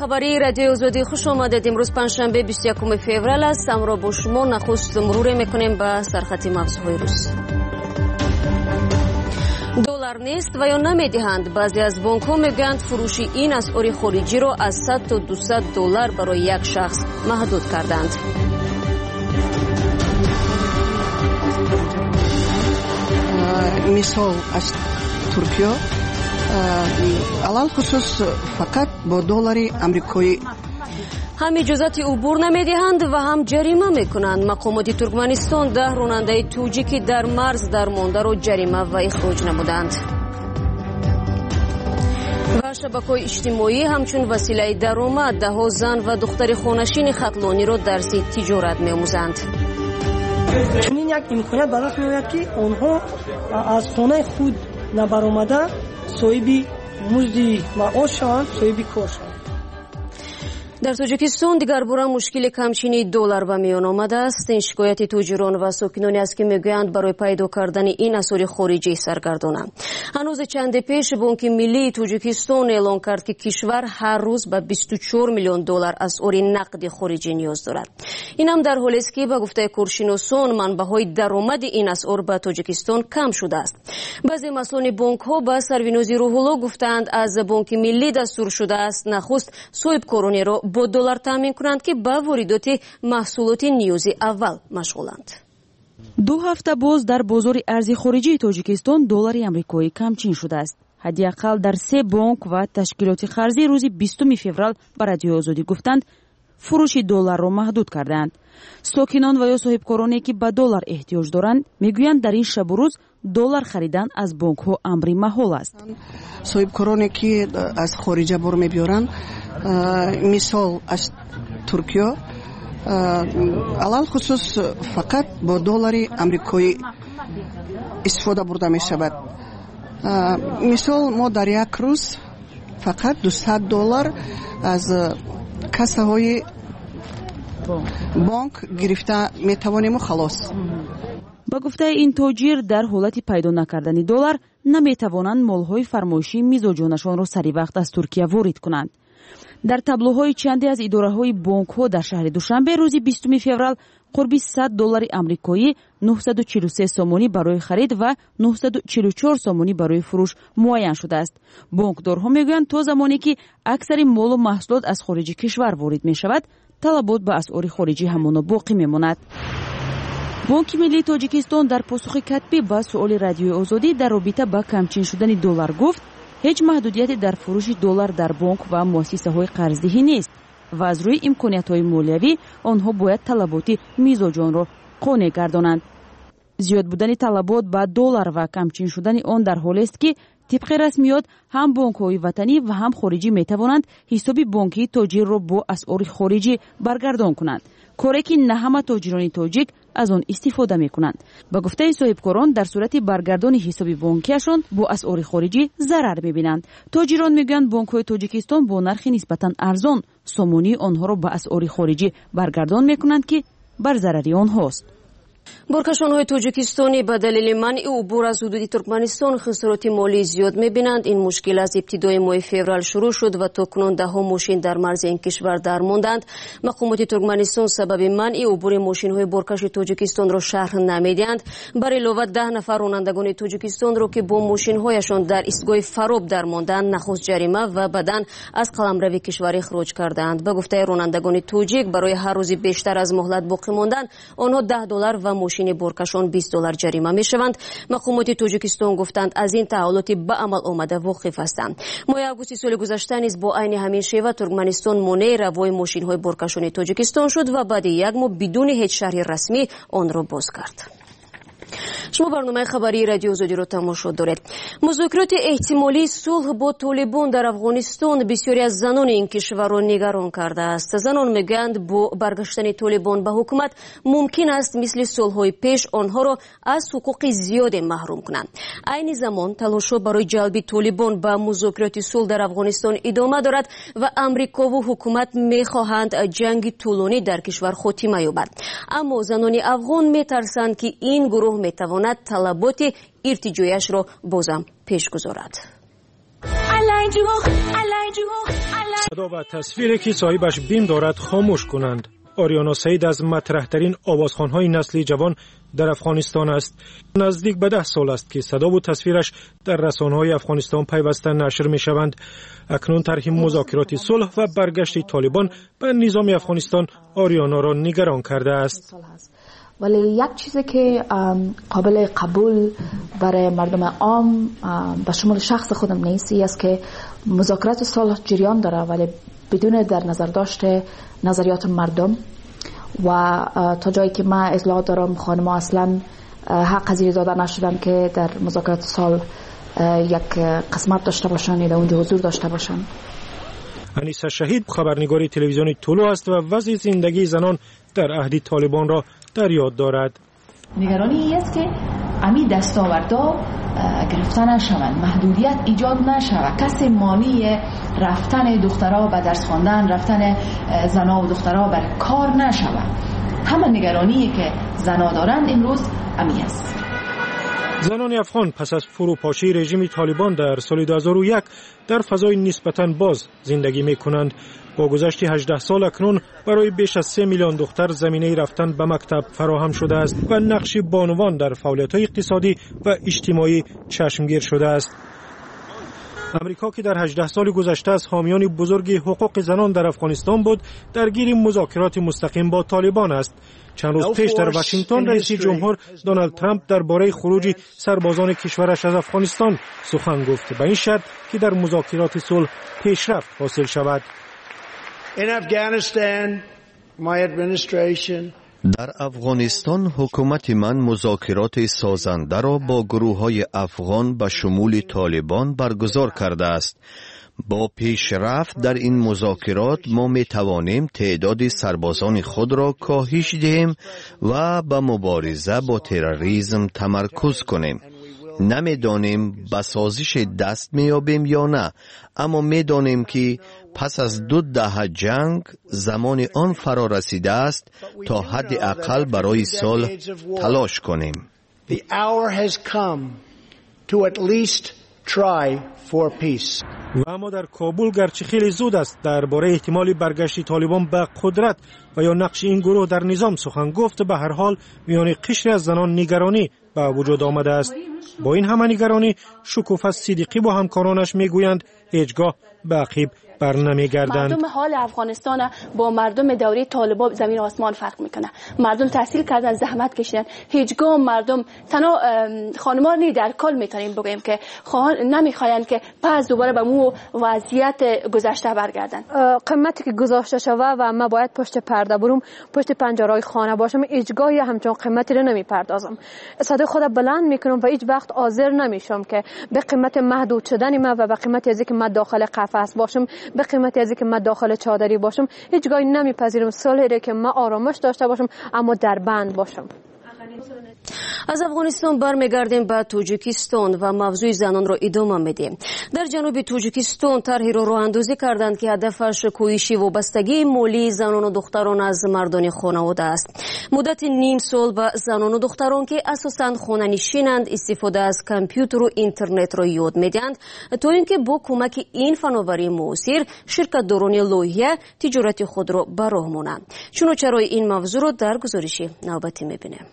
خبری رادیو آزادی خوش آمدید. امروز پنجشنبه 21 فوریه است. امروز با شما نخست مرور میکنیم به سرخط مغزهای روز. دلار نیست و یا نمیدهند. بعضی از بانک ها میگویند فروش این اسعار خارجی را از 100 تا 200 دلار برای یک شخص محدود کردند. مثال از ترکیه علال خصوص فقط با دلار آمریکایی هم اجازت عبور نمیدهند و هم جریمه میکنند. مقامات ترکمنستان 10 راننده توجیکی در مرز درمانده را جریمه و اخراج نمودند. و شبکه‌های اجتماعی همچون وسیله درآمد ده‌ها زن و دختر خانشین خطلانی را درس تجارت می‌آموزند. چنین یک امکانیت به دست می‌آید که آنها از خانه خود نبرآمده صاحب مزد معاش شوند، صاحب کار شوند. در تاجیکستان دیگر بار مشکل کمچینی دلار به میان آمده است. این شکایت تاجران و ساکنانی است که میگویند برای پیدا کردن این اسعار خارجی سرگردانند. هنوز چند پیش بانک ملی تاجیکستان اعلام کرد که کشور هر روز به 24 میلیون دلار اسعار نقد خارجی نیاز دارد. این هم در حالی است که به گفته کارشناسان منبع‌های درآمد این اسعار به تاجیکستان کم شده است. بعضی مسئولان بانک ها به سروینوزی روح الله گفتند از بانک ملی دستور شده است نخست صاحبکارانی را با دلار تامین کنند که با واردات محصولات نیازی اول مشغولند. 2 هفته باز در بازار ارزی خارجی تاجیکستان دلار آمریکایی کمچین شده است. حداقل در 3 بانک و تشکیلات قرضی روز 20 فوریه به رادیو آزادی گفتند فروش دلار را محدود کردند. ساکنان و یا صاحبکارانی که به دلار احتیاج دارند میگویند در این شب و روز دلار خریدن از بانک ها امری محال است. صاحبکارانی که از خارج بار میبیارند مثال از ترکیه علال خصوص فقط با دلار آمریکایی استفاده برده می شود. مثال ما در یک روز فقط 200 دلار از کاسه های بانک گرفته می توانیم و خلاص. با گفته این تاجر در حالت پیدا نکردن دلار نمی توانند مالهای فرمایشی میزاجانشان را سری وقت از ترکیه وارد کنند. در تابلوهای چندی از اداره‌های بانک‌ها در شهر دوشنبه روز 20 فوریه قرب 100 دلار آمریکایی 943 سومانی برای خرید و 944 سومانی برای فروش معین شده است. بانکدارها میگویند تا زمانی که اکثر مال و محصولات از خارج کشور وارد می‌شود، طلبات به اسعار خارجی همانا باقی می‌ماند. بانک ملی تاجیکستان در پاسخ کتبی به سؤال رادیو آزادی در رابطه با کمچین شدن دلار گفت هیچ محدودیتی در فروش دلار در بانک و مؤسسه‌های قرضه‌ای نیست و از روی امکانات‌های مالیوی آنها باید طلبات میزاجان را قانع گردانند. زیاد بودن طلبات به دلار و کمچین شدن آن در حالی است که طبق رسمیات هم بانک‌های وطنی و هم خارجی می‌توانند حساب بانکی تاجر را با اسعار خارجی برگردان کنند. کاری که نه همه تاجران تاجیک از آن استفاده می‌کنند. با گفته صاحبکاران در صورت برگردان حساب بانکیشان با اسعار خارجی ضرر می‌بینند. تاجران میگویند بانک‌های تاجیکستان با نرخ نسبتاً ارزان سامانی آنها را با اسعار خارجی برگردان می‌کنند که بر ضرر آنهاست. بارکشان‌های تاجیکستانی به دلیل منع عبور از حدود ترکمنستان خسارات مالی زیاد می‌بینند. این مشکل از ابتدای ماه فوریه شروع شد و تاکنون ده‌ها ماشین در مرز این کشور درماندند. مقامات ترکمنستان سبب منع عبور ماشین‌های بارکش تاجیکستان را شرح نمی‌دهند. بر علاوه 10 نفر رانندگان تاجیکستان را که با ماشین‌هایشان در ایستگاه فراب درماندند نخست جریمه و بعداً از قلمرو کشور اخراج کردند. به گفته رانندگان تاجیک برای هر روز بیشتر از مهلت باقی ماندن آنها $10 و ماشین بارکشان $20 جریمه میشوند. مقامات تاجیکستان گفتند از این تحولات به عمل آمده واقف هستند. ماه آگوست سال گذشته نیز با عین همین شیوه ترکمنستان مانع روای ماشین های بارکشان تاجیکستان شد و بعد یک ماه بدون هیچ شرح رسمی آن را باز کرد. شما برنامه خبری رادیو آزادی را تماشا دارید. مذاکرات احتمالی صلح با طالبان در افغانستان بسیاری از زنان این کشور را نگران کرده است. زنان میگویند با برگشتن طالبان به حکومت ممکن است مثل صلح‌های پیش آنها را از حقوق زیاد محروم کنند. عین زمان تلاش‌ها برای جلب طالبان به مذاکرات صلح در افغانستان ادامه دارد و امریکا و حکومت می‌خواهند جنگ طولانی در کشور خاتمه یابد. اما زنان افغان می‌ترسند که این گروه می‌تواند طلبات ارتجاعش را بازم پیش گذارد. صدا و تصویری که صاحبش بیم دارد خاموش کنند. آریانا سعید از مطرح‌ترین آوازخوان‌های نسل جوان در افغانستان است. نزدیک به 10 سال است که صدا و تصویرش در رسانه‌های افغانستان پیوسته نشر می‌شوند. اکنون طرح مذاکرات صلح و برگشت طالبان به نظام افغانستان آریانا را نگران کرده است. ولی یک چیزی که قابل قبول برای مردم عام به شمول شخص خودم نیست است که مذاکرات صلح جریان داره ولی بدون در نظر داشته نظریات مردم و تا جایی که من اطلاعات دارم خانم‌ها اصلا حق پذیری داده نشدن که در مذاکرات صلح یک قسمت داشته باشن یا در اونجا حضور داشته باشن. انیسه شهید خبرنگار تلویزیونی طلوع است و وضع زندگی زنان در عهد طالبان را در یاد دارد. نگرانی است که امی دستاوردا گرفته نشوند، محدودیت ایجاد نشود، کسی مانی رفتن دخترها به درس خواندن، رفتن زنها و دخترها به کار نشود. همه نگرانی که زنها دارند امروز امی است. زنان افغان پس از فروپاشی رژیم طالبان در سال 2001 در فضای نسبتاً باز زندگی می کنند. با گذشت 18 سال اکنون برای بیش از 3 میلیون دختر زمینه رفتن به مکتب فراهم شده است و نقش بانوان در فعالیت‌های اقتصادی و اجتماعی چشمگیر شده است. امریکا که در 18 سال گذشته از حامیان بزرگ حقوق زنان در افغانستان بود، درگیر مذاکرات مستقیم با طالبان است. چند روز پیش در واشنگتن رئیس جمهور دونالد ترامپ درباره خروج سربازان کشورش از افغانستان سخن گفت، به این شرط که در مذاکرات صلح پیشرفت حاصل شود. در افغانستان حکومت من مذاکرات سازنده را با گروه‌های افغان به شمول طالبان برگزار کرده است. با پیشرفت در این مذاکرات ما می توانیم تعداد سربازان خود را کاهش دهیم و به مبارزه با تروریسم تمرکز کنیم. نمیدانیم به سازش دست میابیم یا نه، اما میدانیم که پس از 2 دهه جنگ زمان آن فرا رسیده است تا حد اقل برای صلح تلاش کنیم. و اما در کابل گرچه خیلی زود است درباره احتمال برگشت طالبان به قدرت و یا نقش این گروه در نظام سخن گفت، به هر حال میان قشری از زنان نگرانی به وجود آمده است. با این همه نگرانی شکوفه صدیقی با همکارانش میگویند هیچگاه به عقب بر نمیگردند. مردم حال افغانستان با مردم دوره طالبان زمین و آسمان فرق میکنه. مردم تحصیل کردن، زحمت کشیدن. هیچگاه مردم تنها خانم‌ها نی در کل میتونیم بگیم که نمیخواین که پس دوباره به مو وضعیت گذشته برگردن. قیمتی که گذاشته شده و ما باید پشت پرده برم، پشت پنجرهای خانه باشم، هیچگاه همچون قیمتی رو نمیپردازم. صدای خود بلند میکنم و هیچ وقت حاضر نمیشم که به قیمت محدود شدن ما و به قیمت از اینکه ما داخل قفس باشم، به قیمت از اینکه من داخل چادری باشم، هیچگاه نمیپذیرم. صلحی که من آرامش داشته باشم اما در بند باشم. از افغانستان برمیگردیم به تاجیکستان و موضوع زنان را ادامه میدیم. در جنوب تاجیکستان طرحی را راهاندازی کردند که هدفش کاهش وابستگی مالی زنان و دختران از مردان خانواده است. مدت نیم سال به زنان و دختران که اساساً خانه نشینند استفاده از کامپیوتر و اینترنت را یاد میدهند تا اینکه با کمک این فناوری معاصر شرکت داران لایحه تجارت خود را به راه مانند. چنانچه این موضوع را در گزارش نوبتی میبینیم.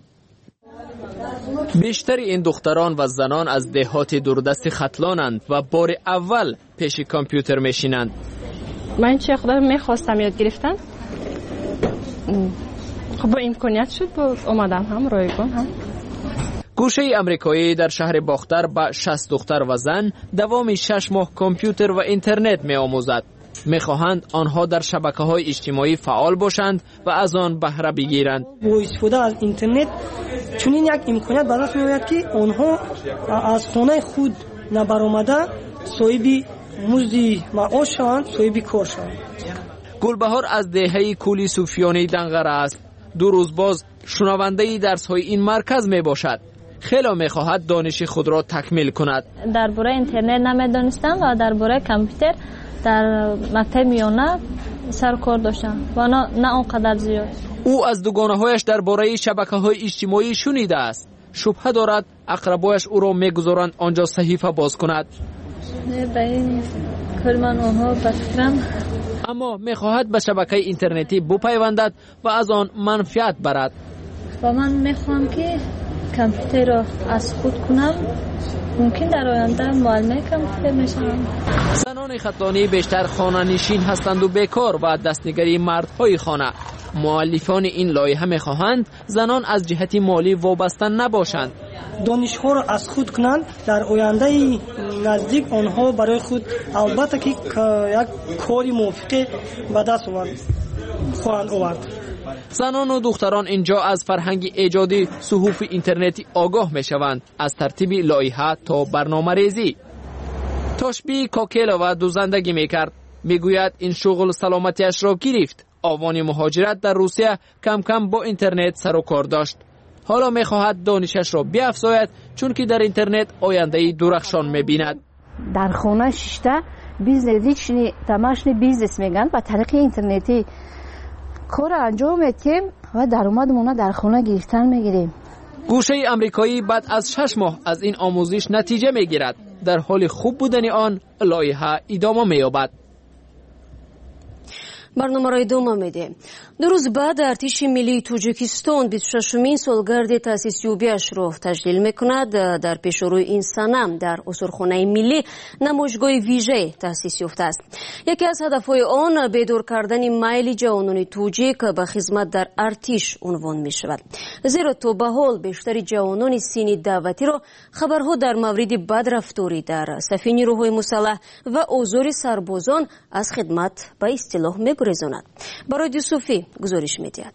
بیشتر این دختران و زنان از دهات دوردست ختلانند و بار اول پیش کامپیوتر میشینند. من چه خدا میخواستم یاد گرفتن، خب با امکانیت شد با اومدم هم رایگان هم. گوشه امریکایی در شهر باختر با 60 دختر و زن دوام 6 ماه کامپیوتر و اینترنت می آموزد. میخواهند آنها در شبکه‌های اجتماعی فعال باشند و از آن بهره بگیرند. با استفاده از اینترنت چنین یک امکانیت به دست میآید که آنها از خانه خود نبرآمده صاحب مزد معاش شوند، صاحب کار شوند. گلبهار از دهه کولی صوفیانه دنقره است. 2 روز باز شنونده درس‌های این مرکز می باشد. خیلی میخواهد دانش خود را تکمیل کند. درباره اینترنت نمیدانستم و درباره کامپیوتر در مکتب میانه سر کار داشتم و نه اونقدر زیاد. او از دوگانه‌هایش درباره شبکه‌های اجتماعی شنیده است. شبهه دارد اقربایش او را میگذارند آنجا صحیفه باز کند. به این کل من آنها بفکرم. اما میخواهد به شبکه اینترنتی بپیوندد و از آن منفعت برد. و من میخوام که کامپیوتر را از خود کنم. ممکن در آینده معلم کامپیوتر میشم. زنان خطلانی بیشتر خانه نشین هستند و بیکار و دستنگری مردهای خانه. مؤلفان این لایحه میخواهند زنان از جهت مالی وابسته نباشند. دانش‌ها را از خود کنند. در آینده نزدیک آنها برای خود البته که یک کاری موافق به دست خواهند آورد. زنان و دختران اینجا از فرهنگ ایجادی صحف اینترنتی آگاه میشوند، از ترتیب لایحه تا برنامه‌ریزی. تاشبی کاکیلا و دو زندگی میکرد. میگوید این شغل سلامتیش را گرفت. آوان مهاجرت در روسیه کم کم با اینترنت سر و کار داشت. حالا میخواهد دانشش را بیافزاید چون که در اینترنت آینده درخشان میبیند. در خانه ششته بیزنس تماشن بیزنس میگن با طریق اینترنتی کار انجام میدیم و درآمدمون در خانه گرفتن میگیریم. گوشه امریکایی بعد از 6 ماه از این آموزش نتیجه میگیرد. در حال خوب بودن آن لایحه ادامه مییابد. برنامه را ادامه میدیم. 2 روز بعد ارتش ملی توجیکستان 26مین سالگرد تأسیسیابی‌اش را تجلیل میکند. در پیشروی این سنه در استورخانه ملی نمایشگاه ویژه تأسیس یافته است. یکی از هدفهای آن بیدار کردن میل جوانان توجیک به خدمت در ارتش عنوان می شود. زیرا تا به حال بیشتر جوانان سین دعوتی را خبرها در مورد بدرفتاری در صف نیروهای مسلح و آزار سربازان از خدمت به اصطلاح می‌گریزاند. برای یوسفی گزارش می‌دهد.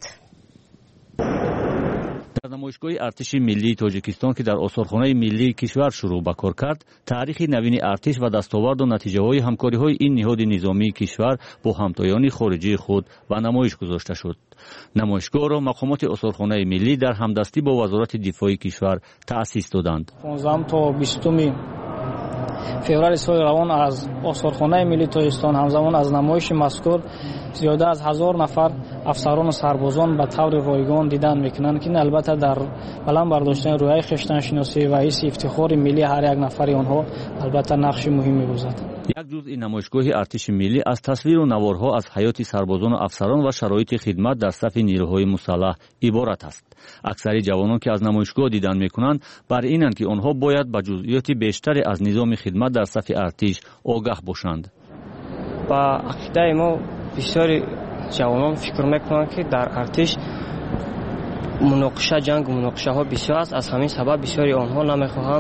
در نمایشگاه ارتش ملی تاجیکستان که در استورخانه ملی کشور شروع به کار کرد، تاریخ نوین ارتش و دستاورد و نتیجه‌های همکاری‌های این نهاد نظامی کشور با همتایان خارجی خود و نمایش گذاشته شد. نمایشگاه را مقامات استورخانه ملی در همدستی با وزارت دفاع کشور تأسیس دادند. 15 تا 20 فوریه سال روان از استورخانه ملی تاجیکستان همزمان از نمایش مذکور زیاده از 1000 نفر افسران و سربازان به طور رایگان دیدن میکنند که البته در بلند برداشتن روحیه خویشتن شناسی و حس افتخار ملی هر یک نفر آنها البته نقش مهمی می‌بازد. یک جزء نمایشگاه ارتش ملی از تصویر و نوارها از حیات سربازان و افسران و شرایط خدمت در صف نیروهای مسلح عبارت است. اکثر جوانان که از نمایشگاه دیدن میکنند بر اینند که آنها باید به جزئیات بیشتری از نظام خدمت در صف ارتش آگاه باشند. با عقیده ما بسیاری جوانان فکر میکنند که در ارتش مناقشه جنگ و مناقشه ها بسیار است. از همین سبب بسیاری آنها نمیخواهند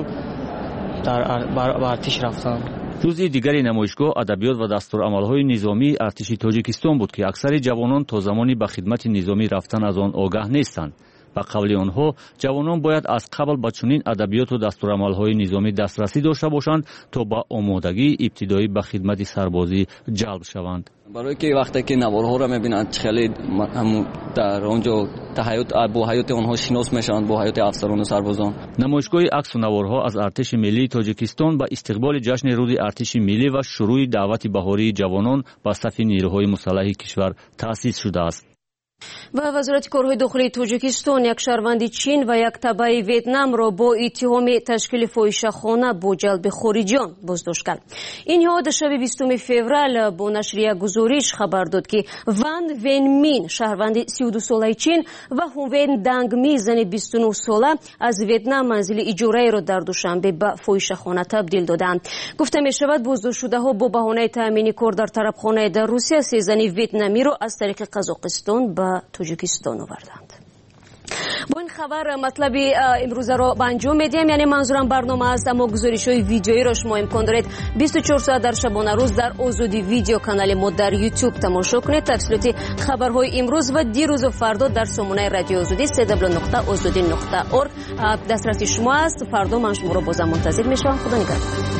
در ارتش رفتن. جزء دیگری نمایشگاه ادبیات و دستورالعمل‌های نظامی ارتش تاجیکستان بود که اکثر جوانان تا زمانی به خدمت نظامی رفتن از آن آگاه نیستند. به قول آنها جوانان باید از قبل به چنین ادبیات و دستورالعمل‌های نظامی دسترسی داشته باشند تا با آمادگی ابتدایی به خدمت سربازی جلب شوند. برای که وقتی که نوارها را می‌بینند خیلی در آنجا با حیات آنها شناس میشوند با حیات افسران و سربازان. نمایشگاه عکس و نوارها از ارتش ملی تاجیکستان به استقبال جشن روز ارتش ملی و شروع دعوت بهاری جوانان به صف نیروهای مسلح کشور تأسیس شده است. و وزارت کارهای داخلی تاجیکستان یک شهروند چین و یک تبع ویتنام را با اتهام تشکیل فاحشه‌خانه با جلب خارجیان بازداشت کرد. این نهاد شب 20 فوریه با نشر یک گزارش خبر داد که وان وین مین شهروند 32 ساله چین و هوین دانگ می زن 29 ساله از ویتنام منزل اجاره را در دوشنبه به فاحشه‌خانه تبدیل دادند. گفته می شود بازداشت شده ها با بهانه تامین کار در طرفخانه در روسیه 3 زن ویتنامی را از طریق قزاقستان به تاجیکستان آوردند. با این خبر مطلب امروز را به انجام میدیم، یعنی منظورم برنامه است، اما گزارش‌های ویدیویی را شما امکان دارید 24 ساعت در شبانه روز در آزادی ویدیو کانال ما در یوتیوب تماشا کنید. تفصیلات خبرهای امروز و دیروز و فردا در سامانه رادیو آزادی www.azadi.org دسترسی شما است. فردا من شما را بازم منتظر میشم. خدا نگهدار.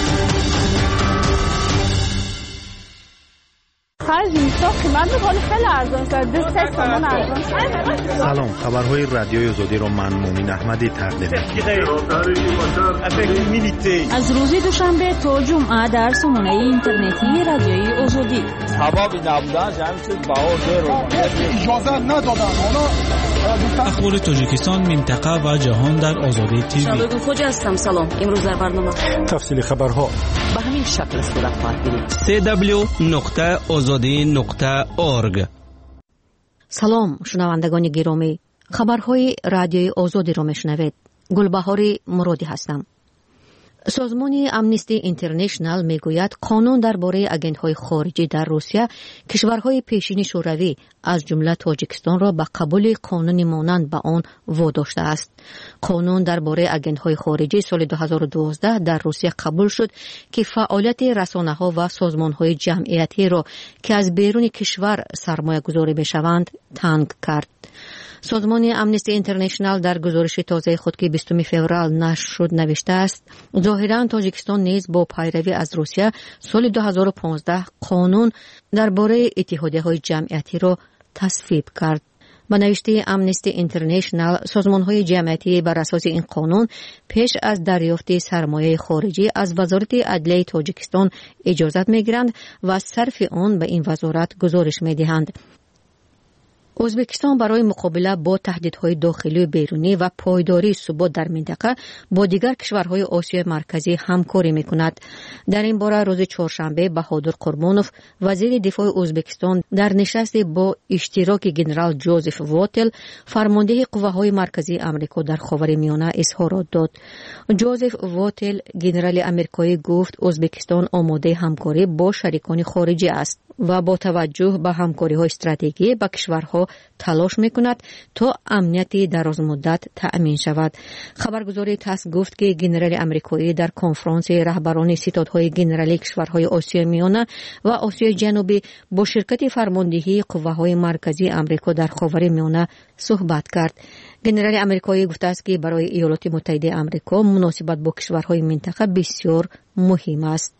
خیلی خیلی من ارزان شد 2-3 تومان ارزان شد. سلام، خبرهای رادیوی آزادی رو من مومن احمدی تقدیم می‌کنم. از روز دوشنبه تا جمعه در سامانه اینترنتی رادیوی آزادی. هوا نبودن جمع شد باور اجازه ندادن. اخبار تاجیکستان، منطقه و جهان در آزادی تیوی. شبکه خوجا هستم. سلام. امروز در برنامه تفصیل خبرها به همین شکل صورت خواهد گرفت. www.azadi.org. سلام شنوندگان گرامی، خبرهای رادیوی آزادی را میشنوید. گلبهار مرادی هستم. سازمان امنیستی اینترنشنال میگوید قانون درباره آژانس‌های خارجی در روسیه کشورهای پیشین شوروی از جمله تاجیکستان را به قبول قانونی مانند به آن واداشته است. قانون درباره آژانس‌های خارجی سال 2012 در روسیه قبول شد که فعالیت رسانه‌ها و سازمان‌های جمعیتی را که از بیرون کشور سرمایه‌گذاری می‌شوند تنگ کرد. سازمان امنیستی اینترنشنال در گزارش تازه خود که 20 فوریه نشر شد نوشته است ظاهراً تاجیکستان نیز با پیروی از روسیه سال 2015 قانون درباره اتحادیه‌های جمعیتی را تصویب کرد. با نوشته امنیستی اینترنشنال سازمان‌های جمعیتی بر اساس این قانون پیش از دریافت سرمایه خارجی از وزارت عدلیه تاجیکستان اجازت می‌گیرند و صرف آن به این وزارت گزارش می‌دهند. ازبکستان برای مقابله با تهدیدهای داخلی و بیرونی و پایداری ثبات در منطقه با دیگر کشورهای آسیای مرکزی همکاری می‌کند. در این باره روز چهارشنبه بهادر قربانوف وزیر دفاع ازبکستان در نشست با اشتراک ژنرال جوزف واتل فرمانده قواهای مرکزی آمریکا در خاورمیانه اظهارات داد. جوزف واتل ژنرال آمریکایی گفت ازبکستان آماده همکاری با شریکان خارجی است و با توجه به همکاری‌های استراتژیکی با کشورها تلاش می‌کند تا امنیت درازمدت تأمین شود. خبرگزاری تاس گفت که ژنرال آمریکایی در کنفرانس رهبران ستادهای ژنرالی کشورهای آسیای میانه و آسیای جنوبی با شرکت فرماندهی قواهای مرکزی آمریکا در خاورمیانه صحبت کرد. ژنرال آمریکایی گفته است که برای ایالات متحده آمریکا مناسبت با کشورهای منطقه بسیار مهم است.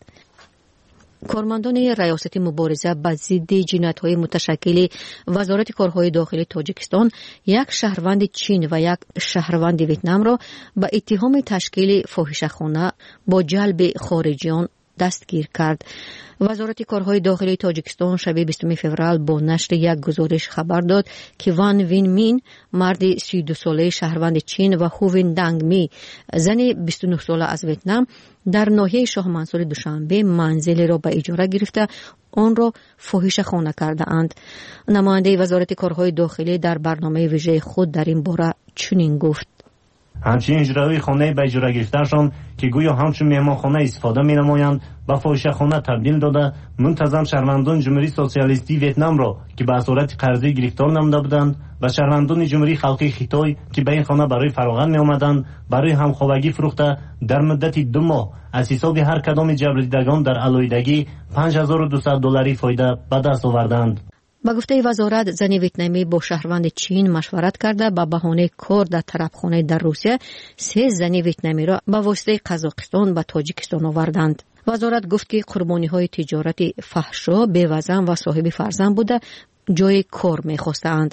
کارمندان ریاست مبارزه با ضد جنایت‌های متشکل وزارت کارهای داخلی تاجیکستان یک شهروند چین و یک شهروند ویتنام را با اتهام تشکیل فاحشه‌خانه با جلب خارجیان دستگیر کرد. وزارت کارهای داخلی تاجیکستان شب 20 فوریه با نشر یک گزارش خبر داد که وان وین مین مرد 32 ساله شهروند چین و هوین دنگ می زن 29 ساله از ویتنام در ناحیه شاه منصور دوشنبه منزل را به اجاره گرفته آن را فاحشه‌خانه کرده اند. نماینده وزارت کارهای داخلی در برنامه ویژه خود در این باره چنین گفت: همچنین اجرای خانه به اجاره گرفتهشان که گویا همچون مهمانخانه استفاده می نمایند به فاحشه‌خانه تبدیل داده منتظم شهروندان جمهوری سوسیالیستی ویتنام را که به صورت قرضی گرفتار نموده بودند و شهروندان جمهوری خلقی خیتای که به این خانه برای فراغت می آمدند برای همخوابگی فروخته در مدت 2 ماه از حساب هر کدام جبردیدگان در علایدگی $5200 فایده به دست آوردند. با گفته وزارت زن ویتنامی با شهروند چین مشورت کرده با بهانه کار در طرفخانه در روسیه 3 زن ویتنامی را به واسطه قزاقستان و تاجیکستان آوردند. وزارت گفت که قربانی‌های تجارت فحشا بی‌وزن و صاحب فرزند بوده جای کار می‌خواستند.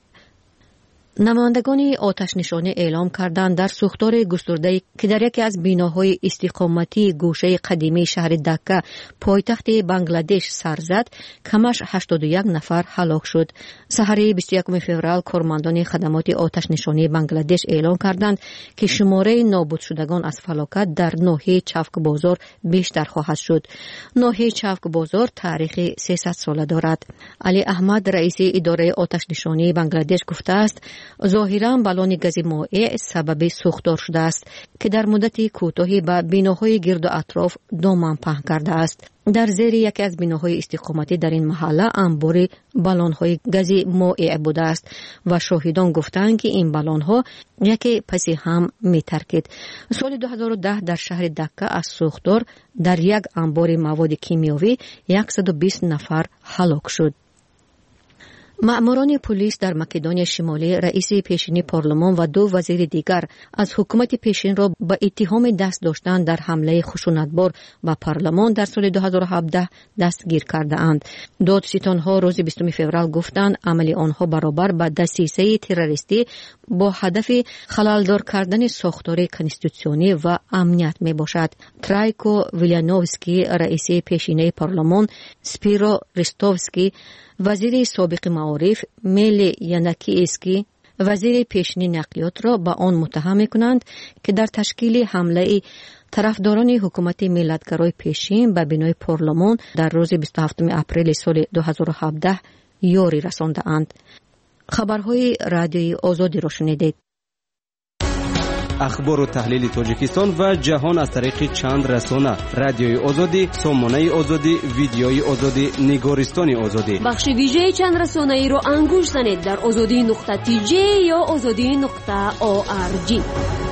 نمایندگان آتش نشانی اعلام کردند در سوختار گسترده که در یکی از بناهای استقامتی گوشه قدیمی شهر دکه پایتخت بنگلادش سر زد کمش 81 نفر هلاک شد. سحر 21 فوریه کارمندان خدمات آتش نشانی بنگلادش اعلام کردند که شماره نابود شدگان از فلاکت در ناحیه چفک بازار بیشتر خواهد شد. ناحیه چفک بازار تاریخ 300 ساله دارد. علی احمد رئیس اداره آتش نشانی بنگلادش گفته است ظاهراً بالون گاز مائع سبب سوختار شده است که در مدت کوتاهی به بناهای گرد و اطراف دامن پهن کرده است. در زیر یکی از بناهای استقامتی در این محله انبار بالون‌های گاز مائع بوده است و شاهدان گفتند که این بالون‌ها یکی پس هم می‌ترکید. سال 2010 در شهر دکه از سوختار در یک انبار مواد کیمیایی 120 نفر هلاک شد. مأموران پلیس در مقدونیای شمالی رئیس پیشین پارلمان و 2 وزیر دیگر از حکومت پیشین را به اتهام دست داشتن در حمله خشونتبار به پارلمان در سال 2017 دستگیر کرده اند. دادستانها روز 20 فوریه گفتند عمل آنها برابر با دسیسه تروریستی با هدف خللدار کردن ساختار کنستیتوسیونی و امنیت می باشد. ترایکو ویلیانوفسکی رئیس پیشین پارلمان، سپیرو ریستوفسکی وزیر سابق معارف، میلی یناکیسکی وزیر پیشین نقلیات را به آن متهم می‌کنند که در تشکیل حمله طرفداران حکومت ملتگرای پیشین به بنای پارلمان در روز 27 اپریل سال 2017 یاری رسانده‌اند. خبرهای رادیوی آزادی را شنیدید. اخبار و تحلیل تاجیکستان و جهان از طریق چند رسانه: رادیوی آزادی، سامانه آزادی، ویدیوی آزادی، نگارستان آزادی. بخش ویژه چند رسانه ای را انگوش زنید در azadi.tj یا azadi.org.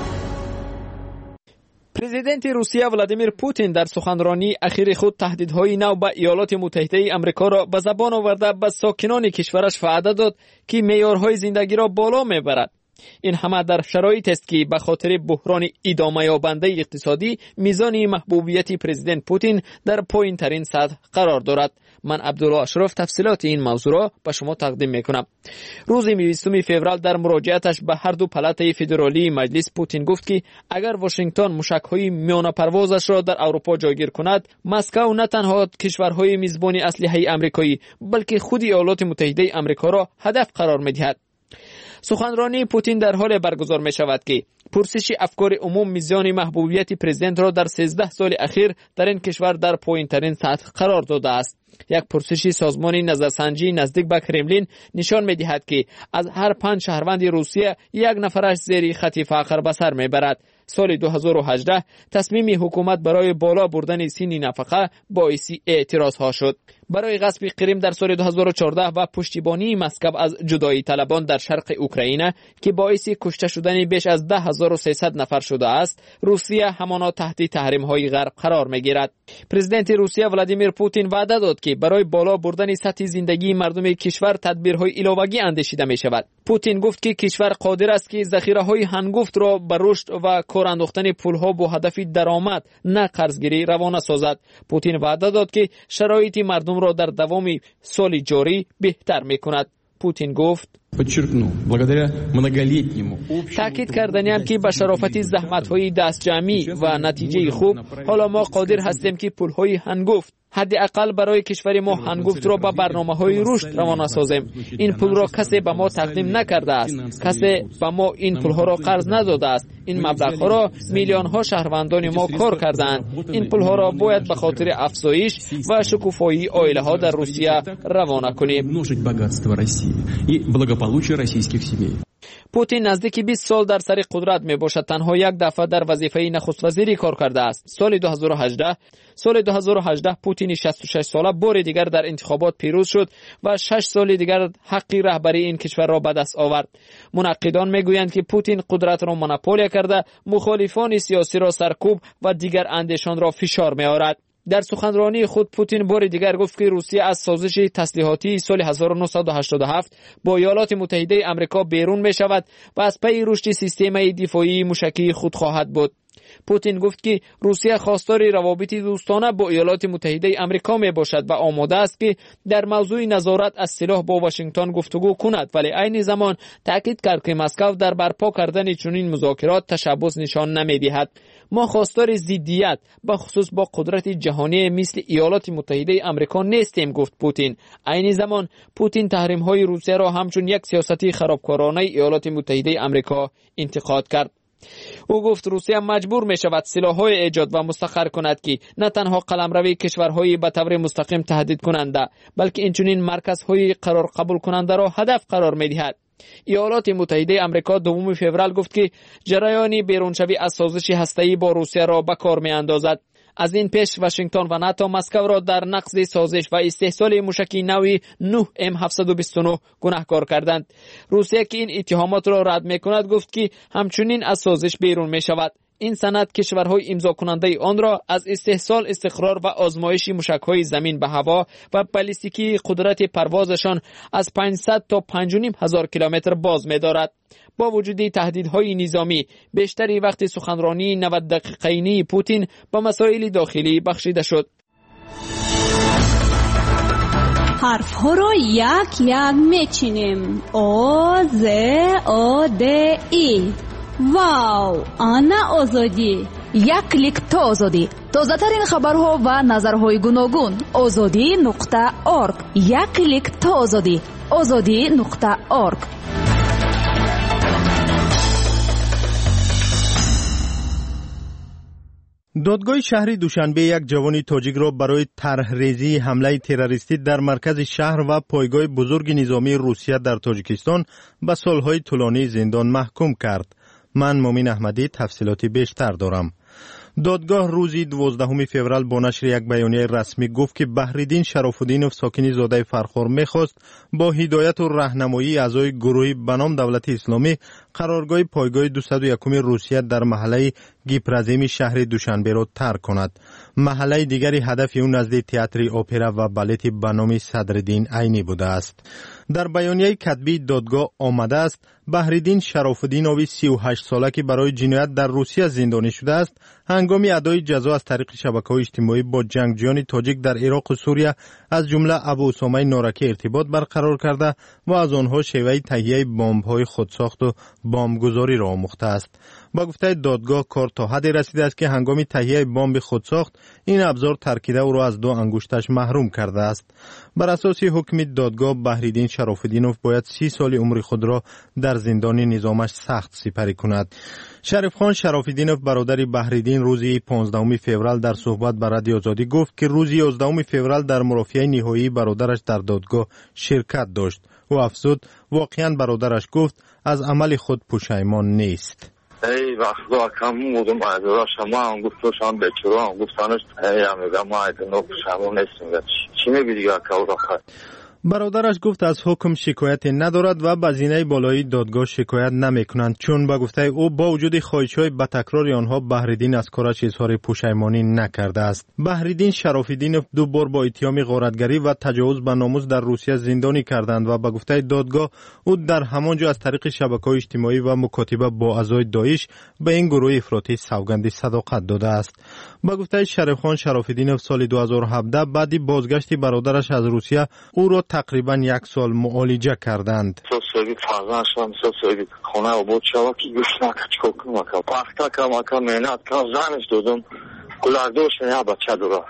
پرزیدنت روسیه ولادیمیر پوتین در سخنرانی اخیر خود تهدیدهای نو به ایالات متحده آمریکا را به زبان آورده به ساکنان کشورش وعده داد که معیارهای زندگی را بالا میبرد. این همه در شرایطی است که به خاطر بحران ادامه یابنده اقتصادی میزان محبوبیت پرزیدنت پوتین در پایین ترین سطح قرار دارد. من عبدالله اشرف تفصیلات این موضوع را به شما تقدیم میکنم. روز 20 فوریه در مراجعتش به هر دو پالات فدرالی مجلس پوتین گفت که اگر واشنگتن موشک‌های میانه پروازش را در اروپا جایگیر کند، مسکو نه تنها کشورهای میزبان اسلحه آمریکایی بلکه خود ایالات متحده آمریکا را هدف قرار می‌دهد. سخنرانی پوتین در حال برگزار می شود که پرسش افکار عموم میزان محبوبیت پرزیدنت را در 13 سال اخیر در این کشور در پایین ترین سطح قرار داده است. یک پرسش سازمان نظرسنجی نزدیک به کرملین نشان می دهد که از هر 5 شهروند روسیه یک نفرش زیر خط فقر به سر می برد. سال 2018 تصمیم حکومت برای بالا بردن سن نفقه باعث اعتراض ها شد. برای غصب کریم در سال 2014 و پشتیبانی مسکو از جدایی طلبان در شرق اوکراین که باعث کشته شدن بیش از 10300 نفر شده است، روسیه همانا تحت تحریم های غرب قرار می گیرد. پرزیدنت روسیه ولادیمیر پوتین وعده داد که برای بالا بردن سطح زندگی مردم کشور تدبیرهای علاوه‌ای اندیشیده می شود. پوتین گفت که کشور قادر است که ذخیره‌های هنگفت را به رشد و کار انداختن پولها با هدف درآمد نه قرضگیری روانه سازد. پوتین وعده داد که شرایط مردم را در دوام سال جاری بهتر می‌کند. پوتین گفت تاکید کردنیم که به شرافت زحمت‌های دستجمعی و نتیجه خوب حالا ما قادر هستیم که پول‌های هنگفت حداقل برای کشور ما هنگفت را به برنامه‌های رشد روانه سازیم. این پول را کسی به ما تقدیم نکرده است. کسی به ما این پول‌ها را قرض نداده است. این مبلغ‌ها را میلیون‌ها شهروندان ما کار کردند. این پول‌ها را باید به خاطر افزایش و شکوفایی عائله‌ها در روسیه روانه کنیم. پوتین نزدیک 20 سال در سر قدرت می باشد. تنها یک دفعه در وظیفه نخست وزیری کار کرده است. سال 2018 پوتین 66 ساله بار دیگر در انتخابات پیروز شد و 6 سال دیگر حق رهبری این کشور را به دست آورد. منقدان می گویند که پوتین قدرت را مونوپولی کرده، مخالفان سیاسی را سرکوب و دیگر اندیشان را فشار می آورد. در سخنرانی خود پوتین بار دیگر گفت که روسیه از سازش تسلیحاتی سال 1987 با ایالات متحده آمریکا بیرون می شود و از پی رشد سیستم دفاعی موشکی خود خواهد بود. پوتین گفت که روسیه خواستار روابط دوستانه با ایالات متحده آمریکا می باشد و آماده است که در موضوع نظارت از سلاح با واشنگتن گفتگو کند، ولی عین زمان تاکید کرد که مسکو در برپا کردن چنین مذاکرات تشبث نشان نمی دهد. ما خواستار ضدیت به خصوص با قدرت جهانی مثل ایالات متحده آمریکا نیستیم، گفت پوتین. عین زمان پوتین تحریم های روسیه را همچون یک سیاست خرابکارانه ایالات متحده آمریکا انتقاد کرد. او گفت روسیه مجبور می شود سلاح‌های ایجاد و مسخر کند که نه تنها قلمروی کشورهای به طور مستقیم تهدید کننده بلکه اینچنین مرکزهای قرار قبول کننده را هدف قرار می دهد. ایالات متحده آمریکا 2 فوریه گفت که جریان بیرونشوی از سازش هسته‌ای با روسیه را به کار می اندازد. از این پیش واشنگتن و ناتو مسکو را در نقض سازش و استحصال موشکی نوی 9M729 گناهکار کردند. روسیه که این اتهامات را رد می کند گفت که همچنین از سازش بیرون می شود. این سند کشورهای امضا کننده آن را از استحصال، استقرار و آزمایش موشک‌های زمین به هوا و بالستیکی قدرت پروازشان از 500 تا 5,500 کیلومتر باز می‌دارد. با وجود تهدیدهای نظامی، بیشتری وقت سخنرانی 90 دقیقه‌ای پوتین به مسائل داخلی بخشیده شد. حرف‌ها را یک یک میچینیم. او ز او د ای. واو، آنا آزادی. یک کلیک تا آزادی. تازه‌ترین خبرها و نظرهای گوناگون. azadi.org. یک کلیک تا آزادی. azadi.org. دادگاه شهری دوشنبه یک جوان تاجیک را برای طرح‌ریزی حمله تروریستی در مرکز شهر و پایگاه بزرگ نظامی روسیه در تاجیکستان به سالهای طولانی زندان محکوم کرد. من مومین احمدی تفصیلاتی بیشتر دارم. دادگاه روزی 12 فوریه با نشر یک بیانیه رسمی گفت که بحرالدین شراف‌الدینوف ساکن زاده فرخار می‌خواست با هدایت و راهنمایی اعضای گروهی به نام دولت اسلامی قرارگاه پایگاه 201 روسیه در محله گیپرازیم شهر دوشنبه را ترک کند. محله دیگری هدف او نزد تئاتر اپرا و بالت به نام صدرالدین عینی بوده است. در بیانیه کتبی دادگاه آمده است بحرالدین شراف‌الدینوف 38 ساله که برای جنایت در روسیه زندانی شده است هنگام ادای جزا از طریق شبکه‌های اجتماعی با جنگجویان تاجیک در عراق و سوریه از جمله ابو اسامه نارکی ارتباط برقرار کرده و از آنها شیوه تهیه بمب‌های خودساخت و بمبگذاری را آموخته است. با گفته دادگاه کار تا حدی رسیده است که هنگام تهیه بمب خودساخت این ابزار ترکیده او را از 2 انگشتش محروم کرده است. بر اساس حکم دادگاه بحرالدین شراف‌الدینوف باید 30 سال عمر خود را در زندان نظامش سخت سپری کند. شریف خان شراف‌الدینوف برادر بحرالدین روزی 15 فوریه در صحبت با رادیو آزادی گفت که روزی 11 فوریه در مرافعه نهایی برادرش در دادگاه شرکت داشت. او افزود واقعا برادرش گفت از عمل خود پشیمان نیست. ای وقتا کم بودم از را شما هم گفتشان به چرا هم گفتانش ای امیگا ما ایدنو پشیمان نیستیم. چی میگی که او را خواهد؟ برادرش گفت از حکم شکایت ندارد و به زینه بالایی دادگاه شکایت نمیکنند چون با گفته او با وجود خواهش‌های به تکرار آنها بحرالدین از کارش اظهار پشیمانی نکرده است. بحرالدین شراف‌الدینوف 2 بار با اتهام غارتگری و تجاوز به ناموس در روسیه زندانی کردند و با گفته دادگاه او در همانجا از طریق شبکه‌های اجتماعی و مکاتبه با اعضای داعش به این گروه افراطی سوگند صداقت داده است. با گفته شریف خان شراف‌الدینوف سال 2017 بعد بازگشت برادرش از روسیه او را تقریبا 1 سال معالجه کردند. سوسوی فازان شدم سوسوی خونه و بود شوا که گوش نکرد چکو کنم وقتا کم مهنت کم زنش دادم کلاردوش نه بچه دورا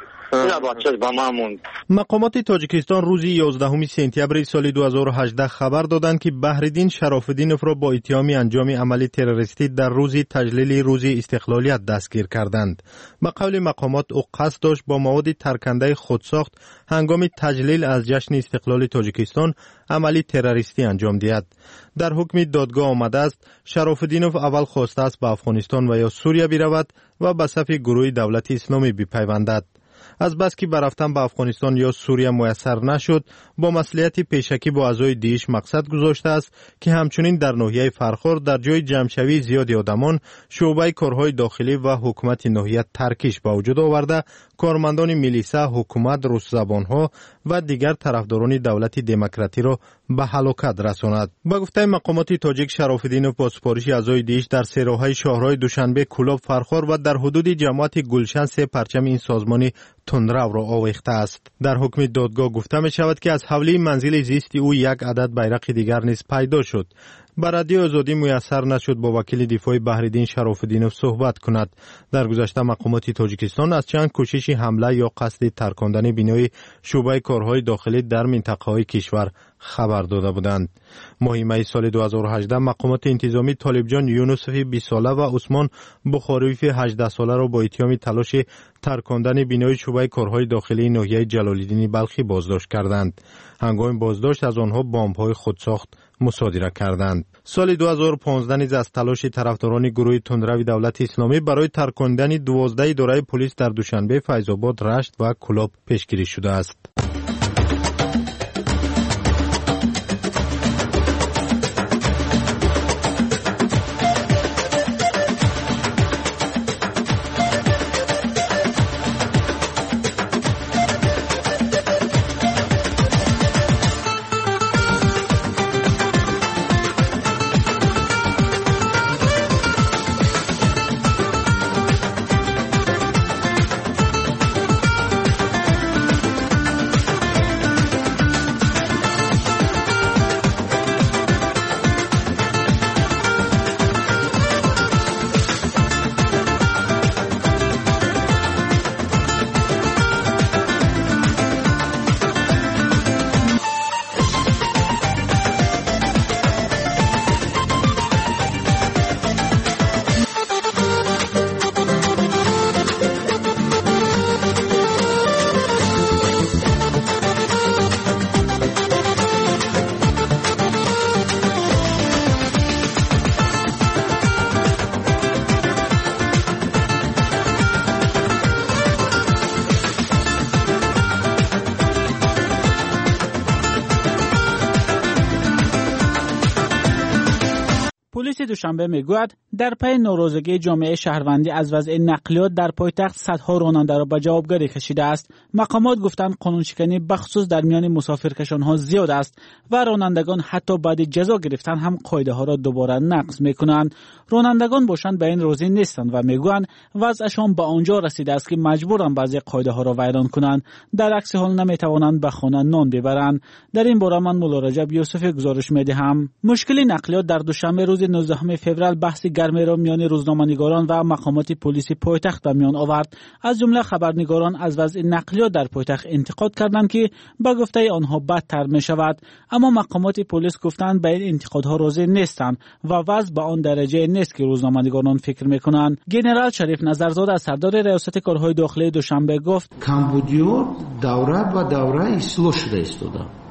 مقامات تاجیکستان روز 11 سپتامبر سال 2018 خبر دادند که بحرالدین شراف‌الدینوف را با اتهام انجام عمل تروریستی در روز تجلیل روز استقلالیت دستگیر کردند. به قول مقامات او قصد داشت با مواد ترکنده خودساخت هنگام تجلیل از جشن استقلال تاجیکستان عملی تروریستی انجام دهد. در حکم دادگاه آمده است شراف‌الدینوف اول خواسته است به افغانستان و یا سوریه برود و به صف گروه دولت اسلامی بپیوندد. از بس که برفتن به افغانستان یا سوریه میسر نشد با مصلحت پیشکی با اعضای دیش مقصد گذاشته است که همچنین در ناحیه فرخار در جای جمعشوی زیادی آدمان شعبه کارهای داخلی و حکومت ناحیه ترکیش به وجود آورده کارمندان میلیسا، حکومت، روس زبانها و دیگر طرفداران دولت دموکراتی را به هلاکت رساند. با گفته مقامات تاجیک شراف‌الدینوف با سپارش اعضای دیش در سه راههای شهرهای دوشنبه، کولاب، فرخار و در حدود جماعت گلشن 3 پرچم این سازمان تندرو را آویخته است. در حکم دادگاه گفته می شود که از حوله منزل زیست او 1 عدد بیرق دیگر نیز پیدا شد. بر رادیو آزادی میسر نشد با وکیل دفاع بحرالدین شراف‌الدینوف صحبت کند. در گذشته مقامات تاجیکستان از چند کوشش حمله یا قصد ترکاندن بنای شعبه کارهای داخلی در منطقه‌های کشور خبر داده بودند. ماه می سال 2018 مقامات انتظامی طالبجان یونسف 20 ساله و عثمان بخاریوف 18 ساله را با اتهام تلاش ترکاندن بنای شعبه کارهای داخلی ناحیه جلال‌الدین بلخی بازداشت کردند. هنگام بازداشت از آنها بمب‌های خودساخت مصادره کردند. سال 2015 نیز از تلاش طرفداران گروه تندرو دولت اسلامی برای ترکاندن 12 اداره پلیس در دوشنبه، فیض‌آباد، رشت و کولاب پیشگیری شده است. دوشنبه میگوید در پی ناراضگی جامعه شهروندی از وضع نقلیات در پایتخت صدها راننده را به جوابگری کشیده است. مقامات گفتند قانونشکنی بخصوص در میان مسافرکشانها زیاد است و رانندگان حتی بعد جزا گرفتن هم قاعده ها را دوباره نقض میکنند. رانندگان باشند به این راضی نیستند و میگویند وضعشان به آنجا رسیده است که مجبورند بعضی قاعده ها را ویران کنند، در عکس حال نمیتوانند به خانه نان ببرند. در این باره من مولا رجب یوسفی گزارش میدهم. مشکل نقلیات در دوشنبه روز 19 فوریه بحث گرمی را میان روزنامه‌نگاران و مقامات پلیس پایتخت به میان آورد. از جمله خبرنگاران از وضع نقلیات در پایتخت انتقاد کردند که به گفته آنها بدتر می شود، اما مقامات پلیس گفتند به این انتقادها راضی نیستند و وضع به آن درجه نیست که روزنامه‌نگاران فکر میکنند. ژنرال شریف نظرزاده سردار ریاست کارهای داخلی دوشنبه گفت کمبودیو دوره و دوره اصلاح شده است.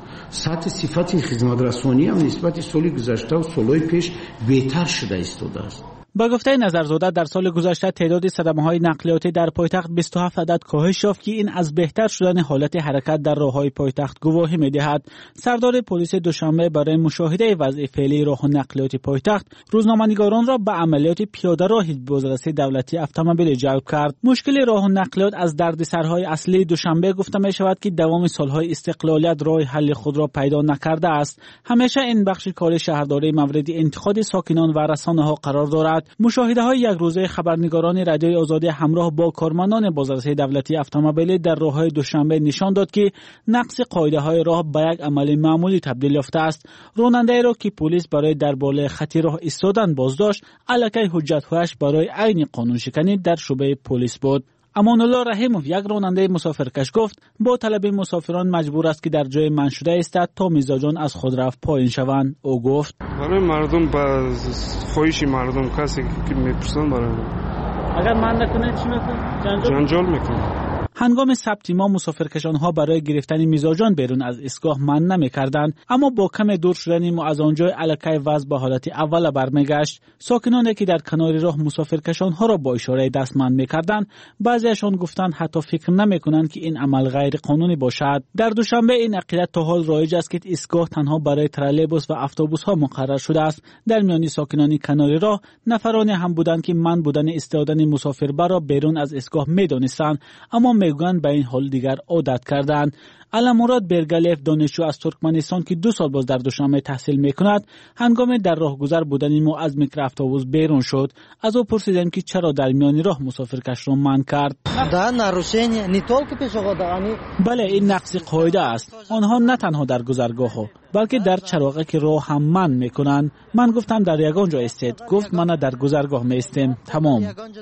سطح صفت خدمترسانی هم نسبت سال گذشته و سالهای پیش بهتر شده ایستاده است. با گفته نظرزاده در سال گذشته تعداد صدمه‌های نقلیاتی در پایتخت 27 عدد کاهش یافت که این از بهتر شدن حالت حرکت در راه‌های پایتخت گواهی می‌دهد. سردار پلیس دوشنبه برای مشاهده وضع فعلی راه نقلیات پایتخت روزنامه‌نگاران را به عملیات پیاده‌روی بازرسی دولتی اتومبیل جلب کرد. مشکل راه نقلیات از دردسرهای اصلی دوشنبه گفته می‌شود که دوام سال‌های استقلالیت راه حل خود را پیدا نکرده است. همیشه این بخش کار شهرداری مورد انتقاد ساکنان و رسانه‌ها قرار دارد. مشاهده‌های یک روزه خبرنگاران رادیوی آزادی همراه با کارمندان بازرسی دولتی اتومبیل در راه‌های دوشنبه نشان داد که نقض قاعده‌های راه به یک عمل معمولی تبدیل یافته است. راننده را که پلیس برای در بالای خط راه ایستادن بازداشت، الکی حجت‌هایش برای عین قانونشکنی در شعبه پلیس بود. امان الله رحیموف یک راننده مسافرکش گفت با طلب مسافران مجبور است که در جای من شده ایستد تا میزاجان از خود رفت پایین شوند. او گفت برای مردم با خواهش مردم کسی که میپرسن برای اگر من نکنه چی میکنه؟ جنجال میکنه. هنگام ثبت ما مسافرکشان‌ها برای گرفتن میزاجان بیرون از ایستگاه منع نمی‌کردند، اما با کم دور شدن ما از آنجا الکی وضع به حالت اول برمیگشت. ساکنانی که در کنار راه مسافرکشان‌ها را با اشاره دست منع می‌کردند، بعضیشان گفتند حتی فکر نمی‌کنند که این عمل غیر قانونی باشد. در دوشنبه این عقیده تا حال رایج است که ایستگاه تنها برای ترالبوس و اتوبوس‌ها مقرر شده است. در میان ساکنان کنار راه نفرانی هم بودند که من بودن ایستادن مسافربر را بیرون از ایستگاه می‌دانستند، اما میگویند به این حال دیگر عادت کردند. علامراد برگلیف دانشجو از ترکمنستان که 2 سال باز در دوشنبه تحصیل میکند، هنگام در راهگذر بودن ما از میکرواتوبوس بیرون شد. از او پرسیدم که چرا در میان راه مسافرکش را منع کرد. بله، این نقض قاعده است. آنها نه تنها در گذرگاه ها بلکه در چراغک راه هم منع میکنند. من گفتم در یگان جا استید. گفت من در گذرگاه میستم. تمام.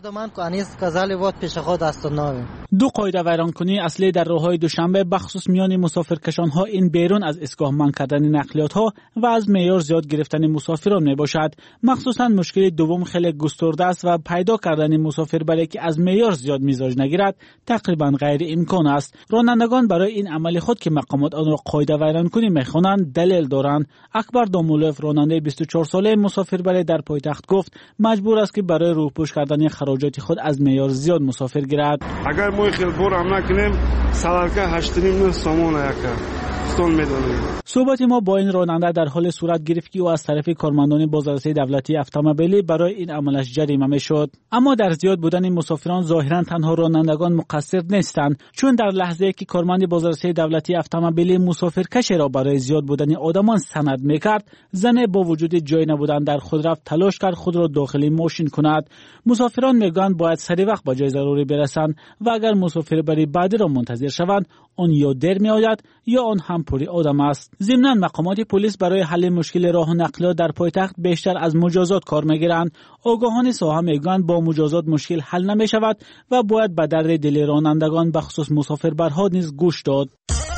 2 قاعده ویرانکنی اصلی در راههای دوشنبه بخصوص میان مسافرکشان ها این بیرون از ایستگاه منع کردن نقلیات ها و از معیار زیاد گرفتن مسافران می باشد. مخصوصا مشکل دوم خیلی گسترده است و پیدا کردن مسافر برای که از معیار زیاد میزاج نگیرد تقریبا غیر امکان است. رانندگان برای این عمل خود که مقامات آن را قاعده ویرانکنی میخوانند دلیل دارند. اکبر دامولوف راننده 24 ساله مسافربری در پایتخت گفت مجبور است که برای روپوش کردن خراجات خود از معیار زیاد مسافر گیرد. اگر ما خیلی بور هم نکنیم سالکه 8.5 سامان یکه صحبت ما با این راننده در حال صورت گرفت که او از طرف کارمندان بازرسی دولتی اتومبیلی برای این عملش جریمه میشد. اما در زیاد بودن مسافران ظاهرا تنها رانندگان مقصر نیستند، چون در لحظه که کارمند بازرسی دولتی اتومبیلی مسافرکش را برای زیاد بودن آدمان سند میکرد، زن با وجود جای نبودن در خود رفت تلاش کرد خود را داخل ماشین کند. مسافران میگویند باید سریع وقت به جای ضروری برسند و اگر مسافر بری بعدی را منتظر شوند آن یا دیر میآید یا آن هم پوری آدم است. ضمناً مقامات پلیس برای حل مشکل راه و نقلیات در پایتخت بیشتر از مجازات کار میگیرند. آگاهان ساحه میگویند با مجازات مشکل حل نمی شود و باید به درد دل رانندگان به خصوص مسافربرها نیز گوش داد.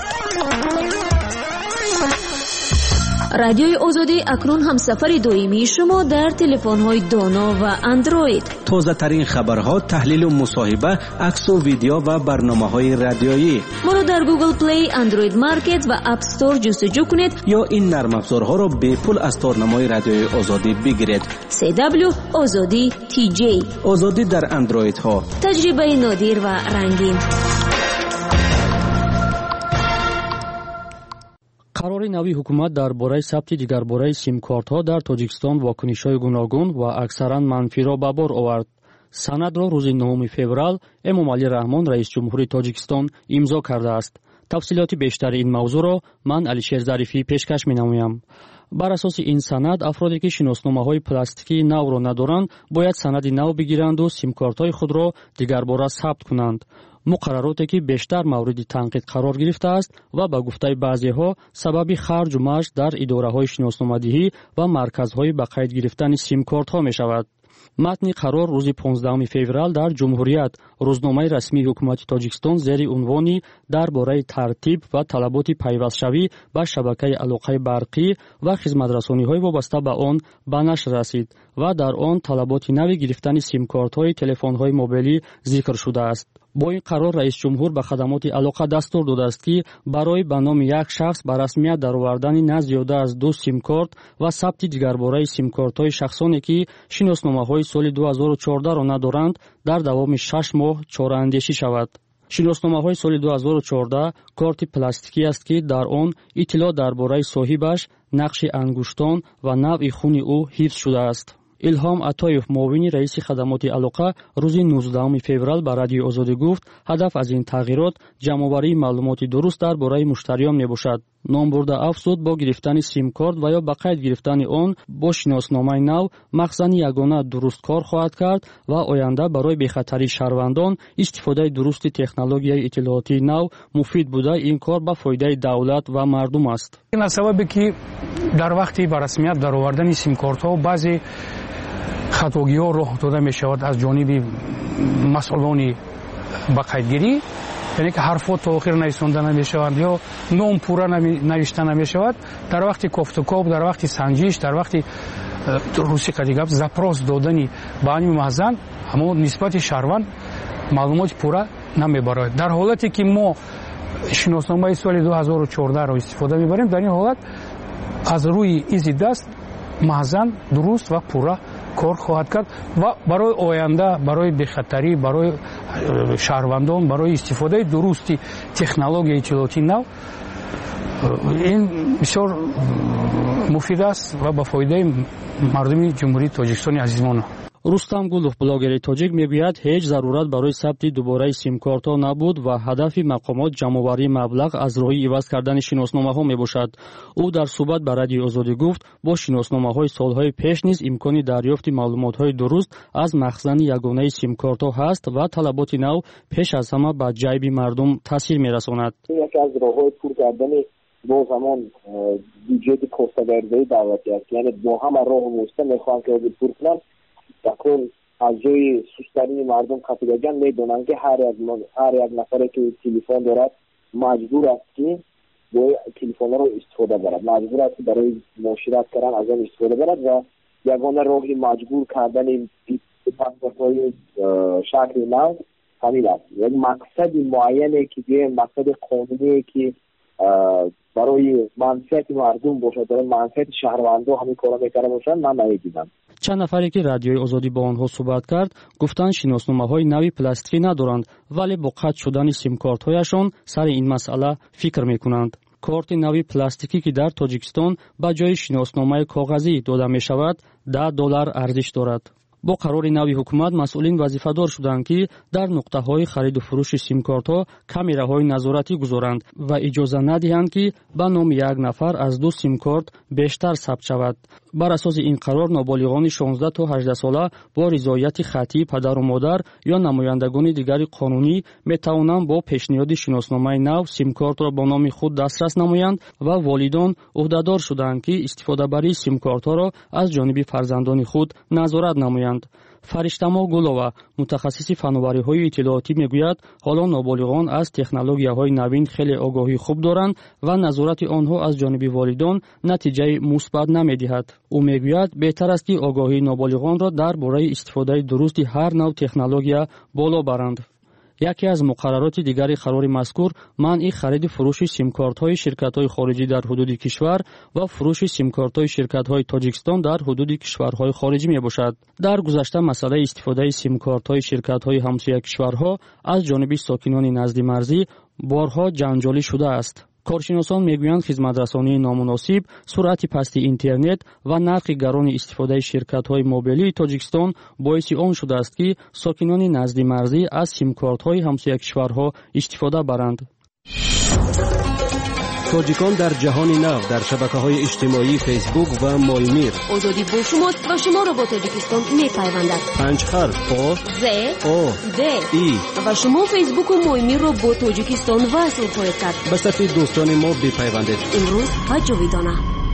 رادیوی آزادی اکنون همسفر دائمی شما در تلفن‌های دانا و اندروید. تازه ترین خبرها، تحلیل و مصاحبه، عکس و ویدیو و برنامه‌های رادیویی. ما را در گوگل پلی، اندروید مارکت و اپ استور جستجو کنید یا این نرم افزارها را به پول از تارنمای رادیوی آزادی بگیرید. CW آزادی TJ. آزادی در اندروید ها. تجربه نادر و رنگین. қарори нави ҳукумат дар бораи сабти дигарбораи симкортҳо дар тоҷикистон вокунишҳои гуногун ва аксаран манфиро ба бор овард. санадро рӯзи 9 феврал эмомалӣ раҳмон раисҷумҳури тоҷикистон имзо кардааст. тафсилоти бештари ин мавзӯъро ман Алишер Зарифӣ пешкаш менамоям. бар асоси ин санад афроде ки шиносномаҳои пластикии навро надоранд бояд санади нав бигиранду симкортҳои худро дигарбора сабт кунанд. муқаррароте ки бештар мавриди танқид қарор гирифтааст ва ба гуфтаи баъзеҳо сабаби харҷу маҷ дар идораҳои шиносномадиҳӣ ва марказҳои ба қайд гирифтани симкортҳо мешавад. матни қарор рӯзи 15 феврал дар ҷумҳурият рӯзномаи расмии ҳукумати тоҷикистон зери унвони дар бораи тартиб ва талаботи пайвастшавӣ ба шабакаи алоқаи барқӣ ва хизматрасониҳои вобаста ба он ба нашр расид ва дар он талаботи нави гирифтани симкортҳои телефонҳои мобилӣ зикр шудааст. бо ин қарор раисҷумҳур ба хадамоти алоқа дастур додааст ки барои ба номи як шахс ба расмият даровардани на зиёда аз 2 симкорт ва сабти дигарбораи симкортҳои шахсоне ки шиносномаҳои соли 2014-ро надоранд дар давоми 6 моҳ чораандешӣ шавад. шиносномаҳои соли 2014 корти пластикӣ аст ки дар он иттилоъ дар бораи соҳибаш, нақши ангуштон ва навъи хуни ӯ ҳифз шудааст. илҳом атоев муовини раиси хадамоти алоқа рӯзи 19 феврал ба радиои озодӣ гуфт ҳадаф аз ин тағйирот ҷамъоварии маълумоти дуруст дар бораи муштариён мебошад. ном бурда афзуд бо гирифтани симкорт ва ё ба қайд гирифтани он бо шиносномаи нав махзани ягона дурусткор хоҳад кард ва оянда барои бехатарии шаҳрвандон истифодаи дурусти технологияи иттилоотии нав муфид буда ин кор ба фоидаи давлат ва мардум аст. ин аз сабабе ки дар вақти ба расмият даровардани симкортҳо баъзе хатогиҳо роҳ дода мешавад аз ҷониби масъулони ба қайдгирӣ, яъне ки ҳарфот то охир нависонда намешаванд ё ном пурра навишта намешавад. дар вақти кофтукоп, дар вақти санҷиш, дар вақти рӯси қадигап запрос додани ба аними маҳзан ҳамон нисбати шаҳрванд маълумоти пурра намебарояд. дар ҳолате ки мо шиносномаи соли 2014-ро истифода мебарем, дар ин ҳолат аз рӯи изи даст маҳзан дуруст ва пурра кор хоҳад кард ва барои оянда, барои бехатарӣ, барои шаҳрвандон, барои истифодаи дурусти технологияи иттилоотии нав ин бисёр муфид аст ва ба фоидаи мардуми ҷумҳурии тоҷикистони азизмон. рустам гулов, блогери тоҷик, мегӯяд ҳеҷ зарурат барои сабти дубораи симкортҳо набуд ва ҳадафи мақомот ҷамъоварии маблағ аз роҳи иваз кардани шиносномаҳо мебошад. ӯ дар суҳбат ба радиои озодӣ гуфт бо шиносномаҳои солҳои пеш низ имкони дарёфти маълумотҳои дуруст аз махзани ягонаи симкортҳо ҳаст ва талаботи нав пеш аз ҳама ба ҷайби мардум таъсир мерасонад. яке аз роҳҳои пур кардани бо замон бюҷети костагарзаи давлатӣ аст, яъне бо ҳама роҳу восита мехоҳанд ки пур кунанд. такун аз ҷои сустарии мардум қатигаҷан медонанд ки ҳар як нафаре ки телефон дорад маҷбур аст ки бо телефонро истифода барад, маҷбур аст ки барои муошират кардан аз он истифода барад ва ягона роҳи маҷбур кардани паспортҳои шакли нав ҳамин аст. як мақсади муайяне ки мақсади қонуние ки барои манфиати мардум бошад, барои манфиати шаҳрвандо ҳамин кора мекарда бошад, ман намедидам. чанд нафаре ки радиои озодӣ бо онҳо суҳбат кард гуфтанд шиносномаҳои нави пластикӣ надоранд, вале бо қатъ шудани симкортҳояшон сари ин масъала фикр мекунанд. корти нави пластикӣ ки дар тоҷикистон ба ҷои шиносномаи коғазӣ дода мешавад $10 арзиш дорад. бо қарори нави ҳукумат масъулин вазифадор шуданд ки дар нуқтаҳои хариду фурӯши симкортҳо камераҳои назоратӣ гузоранд ва иҷоза надиҳанд ки ба номи як нафар аз 2 симкорт бештар сабт шавад. бар асоси ин қарор ноболиғони 16 то 18 сола бо ризояти хаттии падару модар ё намояндагони дигари қонунӣ метавонанд бо пешниҳоди шиносномаи нав симкортро бо номи худ дастрас намоянд ва волидон ӯҳдадор шуданд ки истифодабарии симкортҳоро аз ҷониби фарзандони худ назорат намоянд. фариштамо гулова, мутахассиси фанновариҳои иттилоотӣ, мегӯяд ҳоло ноболиғон аз технологияҳои навин хеле огоҳӣ хуб доранд ва назорати онҳо аз ҷониби волидон натиҷаи мусбат намедиҳад. ӯ мегӯяд беҳтар аст ки огоҳии ноболиғонро дар бораи истифодаи дурусти ҳар нав технология боло баранд. яке аз муқаррароти дигари қарори мазкур манъи хариди фурӯши симкортҳои ширкатҳои хориҷӣ дар ҳудуди кишвар ва фурӯши симкортҳои ширкатҳои Тоҷикистон дар ҳудуди кишварҳои хориҷӣ мебошад. дар гузашта масъалаи истифодаи симкортҳои ширкатҳои ҳамсоя кишварҳо аз ҷониби сокинони назди марзӣ борҳо ҷанҷолӣ шудааст. коршиносон мегӯянд хизматрасонии номуносиб, суръати пасти интернет ва нархи гарони истифодаи ширкатҳои мобилии Тоҷикистон боиси он шудааст, ки сокинони назди марзӣ аз симкортҳои ҳамсояи кишварҳо истифода баранд. тоҷикон дар ҷаҳони нав дар шабакаҳои иҷтимоӣ фейсбук ва молмир. озодӣ бо шумост ва шуморо бо Тоҷикистон мепайвандад. 5 харф о з о д и ва шумо фейсбуку молмирро бо Тоҷикистон васл хоҳед кард. ба сафи дӯстони мо бипайвандед. имрӯз ва ҷовидона.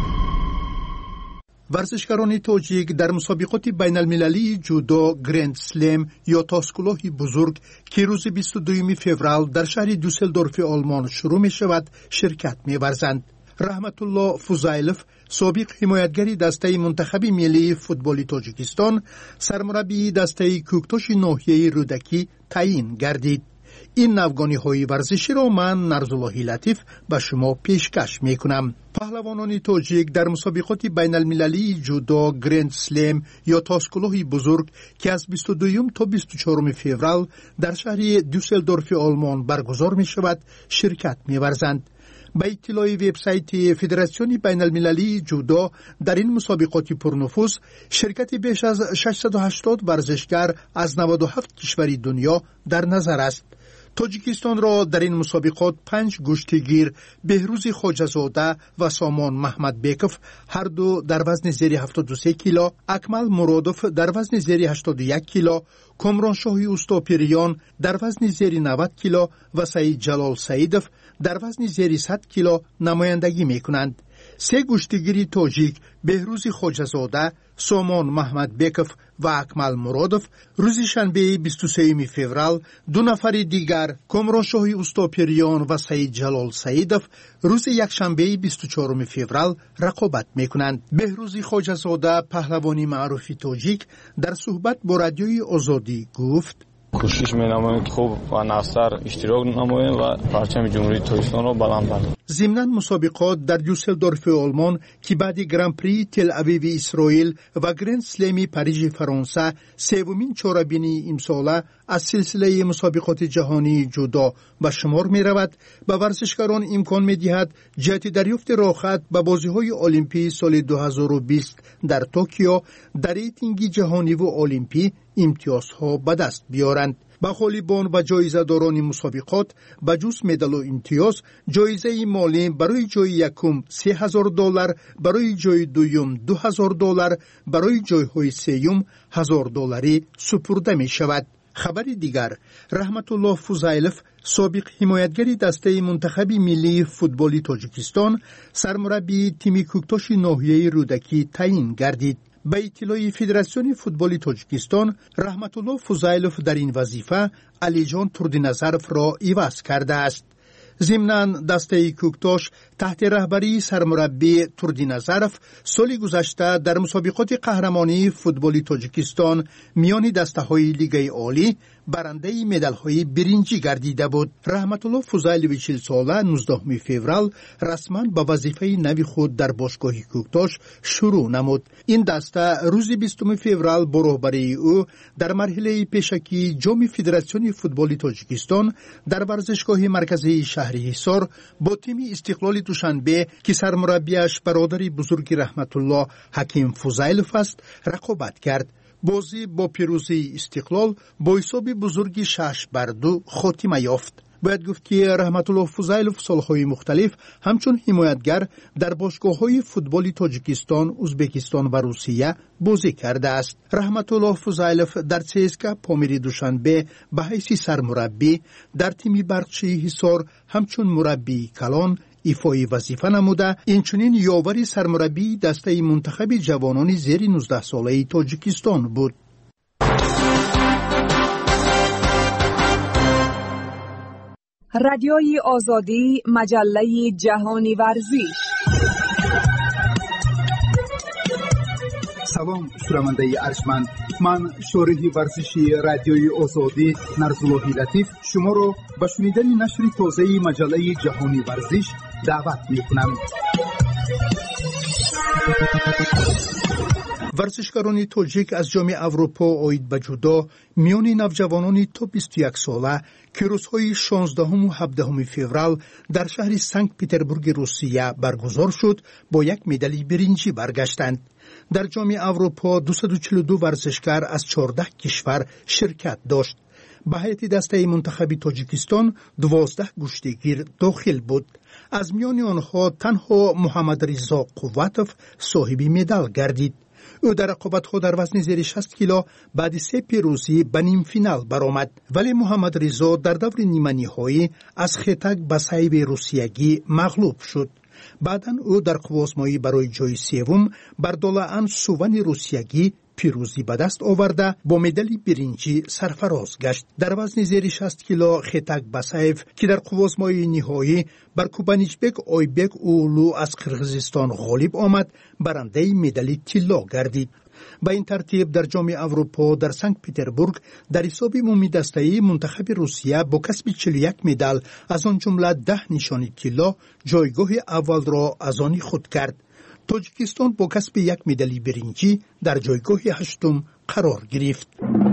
ورزشکاران تاجیک در مسابقات بین المللی جودو گرند سلم یا تاسکلاه بزرگ که روز 22 فوریه در شهر دوسلدورف آلمان شروع می شود شرکت می ورزند. رحمت الله فوزایلوف سابق حمایتگری دسته منتخب ملی فوتبال تاجیکستان سرمربی دسته کوکتاش ناحیه رودکی تعیین گردید. این نوگانی های ورزشی را من نرزاللهی لطیف به شما پیشکش می کنم. پهلوانان تاجیک در مسابقات بین المللی جودو گرند سلم یا تاسکلاه بزرگ که از 22 تا 24 فوریه در شهر دوسلدورف آلمان برگزار می شود شرکت می ورزند. به اطلاع وبسایت فدراسیون بین المللی جودو در این مسابقات پرنفوذ شرکت بیش از 680 ورزشکار از 97 کشور دنیا در نظر است. تاجیکستان را در این مسابقات 5 گشتگیر بهروز خواجه‌زاده و سامان محمد بیکوف هر دو در وزن زیر 73 کیلو، اکمل مرادوف در وزن زیر 81 کیلو، کامرانشاهی اوستاپیریان در وزن زیر 90 کیلو و سعید جلال سعیدوف در وزن زیر 100 کیلو نمایندگی می‌کنند. 3 گشتگیری تاجیک بهروز خواجه‌زاده، سامان محمد بیکوف و اکمل مرادوف روز شنبه 23 فوریه، 2 نفر دیگر کامرانشاهی اوستاپیریان و سعید جلال سعیدوف روز یکشنبه 24 فوریه رقابت میکنند. بهروز خواجه‌زاده پهلوانی معروف تاجیک در صحبت با رادیوی آزادی گفت: کوشش می‌نماییم که خوب و ناصر اشتراک نماییم و پرچم جمهوری تاجیکستان را بلند کنیم. ضمناً مسابقات در دوسلدورف آلمان که بعد گرند پری تل اویو اسرائیل و گرند سلمی پاریژ فرانسه سومین چهاربینی امساله از سلسله مسابقات جهانی جودو به شمار می رود. به ورزشکاران امکان می دهد جهت دریافت راحت به بازی‌های المپی سال 2020 در توکیو در ریتینگ جهانی و المپی امتیازها به دست بیارند. به خالیبان و جایزه داران مسابقات به جز مدال و امتیاز جایزه مالی برای جای یکم $3000، برای جای دوم $2000، برای جایهای سوم $1000 سپرده می شود. خبر دیگر، رحمت الله فوزایلوف سابق حمایتگری دسته منتخب ملی فوتبال تاجیکستان سرمربی تیم کوکتاش ناحیه رودکی تعیین گردید. به اطلاع فدراسیون فوتبال تاجیکستان رحمت الله فوزایلوف در این وظیفه علی جان تردینظرف را عوض کرده است. ضمناً دسته کوکتاش تحت رهبری سرمربی تردینظرف سال گذشته در مسابقات قهرمانی فوتبال تاجیکستان میان دسته‌های لیگ عالی برنده مدال‌های برنجی گردیده بود. رحمت الله فوزایلوف 40 ساله 19 فوریه رسما به وظیفه نو خود در باشگاه کوکتاش شروع نمود. این دسته روز 20 فوریه با رهبری او در مرحله پیشکی جام فدراسیون فوتبال تاجیکستان در ورزشگاه مرکزی شهر حصار با تیم استقلال دوشنبه که سرمربیش برادر بزرگ رحمت الله حکیم فوزایلوف است رقابت کرد. بازی با پیروزی استقلال با حساب بزرگی 6-2 خاتمه یافت. باید گفت که رحمت الله فوزایلوف سالهای مختلف همچون حمایتگر در باشگاه‌های فوتبال تاجیکستان، ازبکستان و روسیه بازی کرده است. رحمت الله فوزایلوف در CSKA پامیری دوشنبه به حیث سرمربی در تیم برقچی حصار همچون مربی کلان ایفای وظیفه نموده. اینچنین یاور سرمربی دسته منتخب جوانان زیر 19 ساله تاجیکستان بود. رادیوی آزادی، مجله جهانی ورزش. سلام شنونده ارجمند، من شارح ورزشی رادیوی آزادی نرزاللهی لطیف شما را به شنیدن نشر تازه مجله جهانی ورزش دعوت می‌کنم. ورزشکاران تاجیک از جام اروپا آید به جودو میان نوجوانان تا 21 ساله که روزهای 16 و 17 فوریه در شهر سنت پترزبورگ روسیه برگزار شد با یک مدال برنجی برگشتند. در جام اروپا 242 ورزشکار از 14 کشور شرکت داشت. به هیئت دسته منتخب تاجیکستان 12 گشتگیر داخل بود. از میان آنها تنها محمد رضا قوتوف صاحب مدال گردید. او در رقابت‌ها در وزن زیر 60 کیلو بعد 3 پیروزی به نیم فینال برآمد، ولی محمد رضا در دور نیمه نهایی از خطک باسایب روسیگی مغلوب شد. بعداً او در قوازمایی برای جای سوم بر دولان سوون روسیگی پیروزی به دست آورده با مدال برنجی سرفراز گشت. در وزن زیر 60 کیلو خطک باسایف که در قوازمایی نهایی بر کوبانیچبک آیبک اولو از قرغیزستان غالب آمد، برنده مدال طلا گردید. با این ترتیب در جام اروپا در سنت پترزبورگ در حساب عمومی دسته منتخب روسیه با کسب 41 مدال از آن جمله 10 نشانی طلا جایگاه اول را از آن خود کرد. تاجیکستان با کسب 1 مدال برنجی در جایگاه 8 قرار گرفت.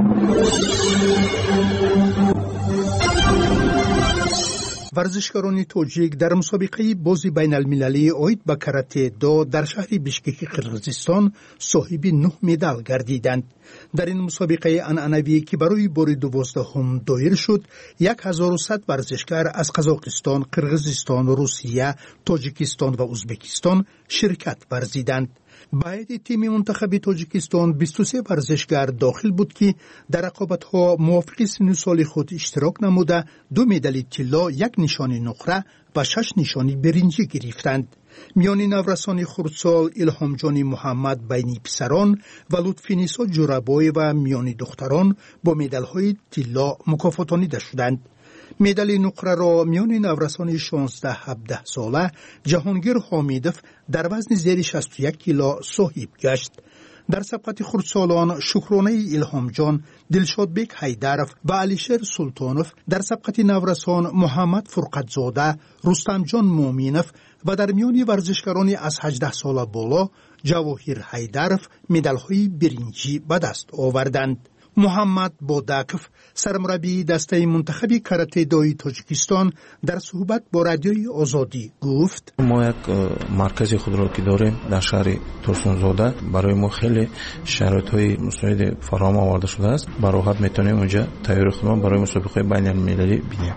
ورزشکاران تاجیک در مسابقه بازی بین المللی آید به کاراته دو در شهر بیشکک قرغیزستان صاحب 9 مدال گردیدند. در این مسابقه عنعنوی که برای بار 12 دایر شد، 1100 ورزشکار از قزاقستان، قرغیزستان، روسیه، تاجیکستان و ازبکستان شرکت ورزیدند. باید تیم منتخب تاجیکستان 23 ورزشکار داخل بود که در رقابت‌ها موافق سن سال خود اشتراک نموده 2 مدال طلا، 1 نشانی نقره و 6 نشانی برنجی گرفتند. میان نورسان خردسال الهام جان محمد بین پسران و لطفینیسا جورابای و میان دختران با مدال‌های طلا مکافاتانیده شدند. مدال نقره را میان نورسان 16-17 ساله جهانگیر حامیدوف در وزن زیر 61 کیلو صاحب گشت. در سبقت خردسالان شکرانه الهام جان، دلشادبک حیدرف و علیشیر سلطانوف، در سبقت نورسان محمد فرقتزاده، رستم جان مومینوف و در میان ورزشکاران از 18 ساله بالا جواهر حیدرف مدال‌های برنجی به دست آوردند. محمد باداکف سرمربی دسته منتخب کاراته دوی تاجیکستان در صحبت با رادیوی آزادی گفت: ما یک مرکز خود را که داریم در شهر ترسونزاده، برای ما خیلی شرایط‌های مساعد فراهم آورده شده است. به راحت میتونیم اونجا تیاری خودمان برای مسابقه بین المللی بینیم.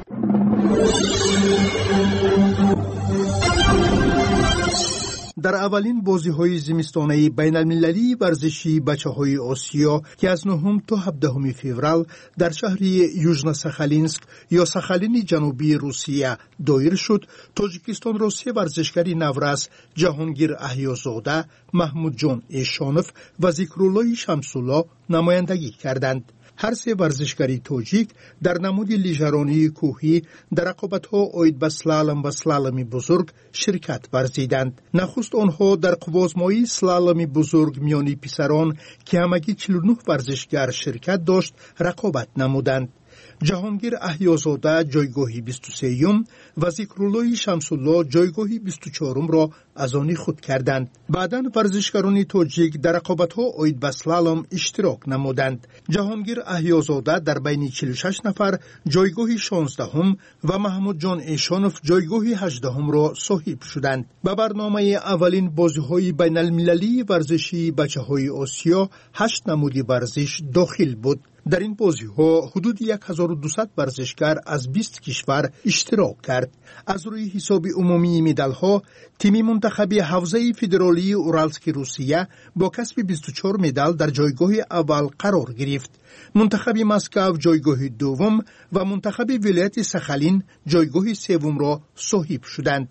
در اولین بازی‌های زمستانه بین المللی ورزشی بچه‌های آسیا که از 9 تا 17 فوریه در شهر یوژنا ساخالینسک یا ساخالین جنوبی روسیه دایر شد، تاجیکستان را 3 ورزشکار نورس جهانگیر احیازاده، محمود جان ایشانوف و ذکرالله شمس‌الله نمایندگی کردند. هر 3 ورزشکار تاجیک در نمود لیژرانی کوهی در رقابت‌ها آید به سلالم و سلالم بزرگ شرکت ورزیدند. نخست آنها در قوازمایی سلالم بزرگ میانی پسران که همگی 49 ورزشکار شرکت داشت رقابت نمودند. جهانگیر احیازاده جایگاه 23 و ذکرالله شمس‌الله جایگاه 24 را از آن خود کردند. بعداً ورزشکاران تاجیک در رقابت‌ها آید به سلالم اشتراک نمودند. جهانگیر احیازاده در بین 46 نفر جایگاه 16 و محمود جان ایشانوف جایگاه 18 را صاحب شدند. به برنامه اولین بازی‌های بین المللی ورزشی بچه‌های آسیا 8 نمودی ورزش داخل بود. در این بازی‌ها حدود 1200 ورزشکار از 20 کشور اشتراک کرد. از روی حساب عمومی مدال‌ها، تیم منتخب حوزه فدرالی اورالسک روسیه با کسب 24 مدال در جایگاه اول قرار گرفت. منتخب مسکو جایگاه دوم و منتخب ولایت ساخالین جایگاه سوم را صاحب شدند.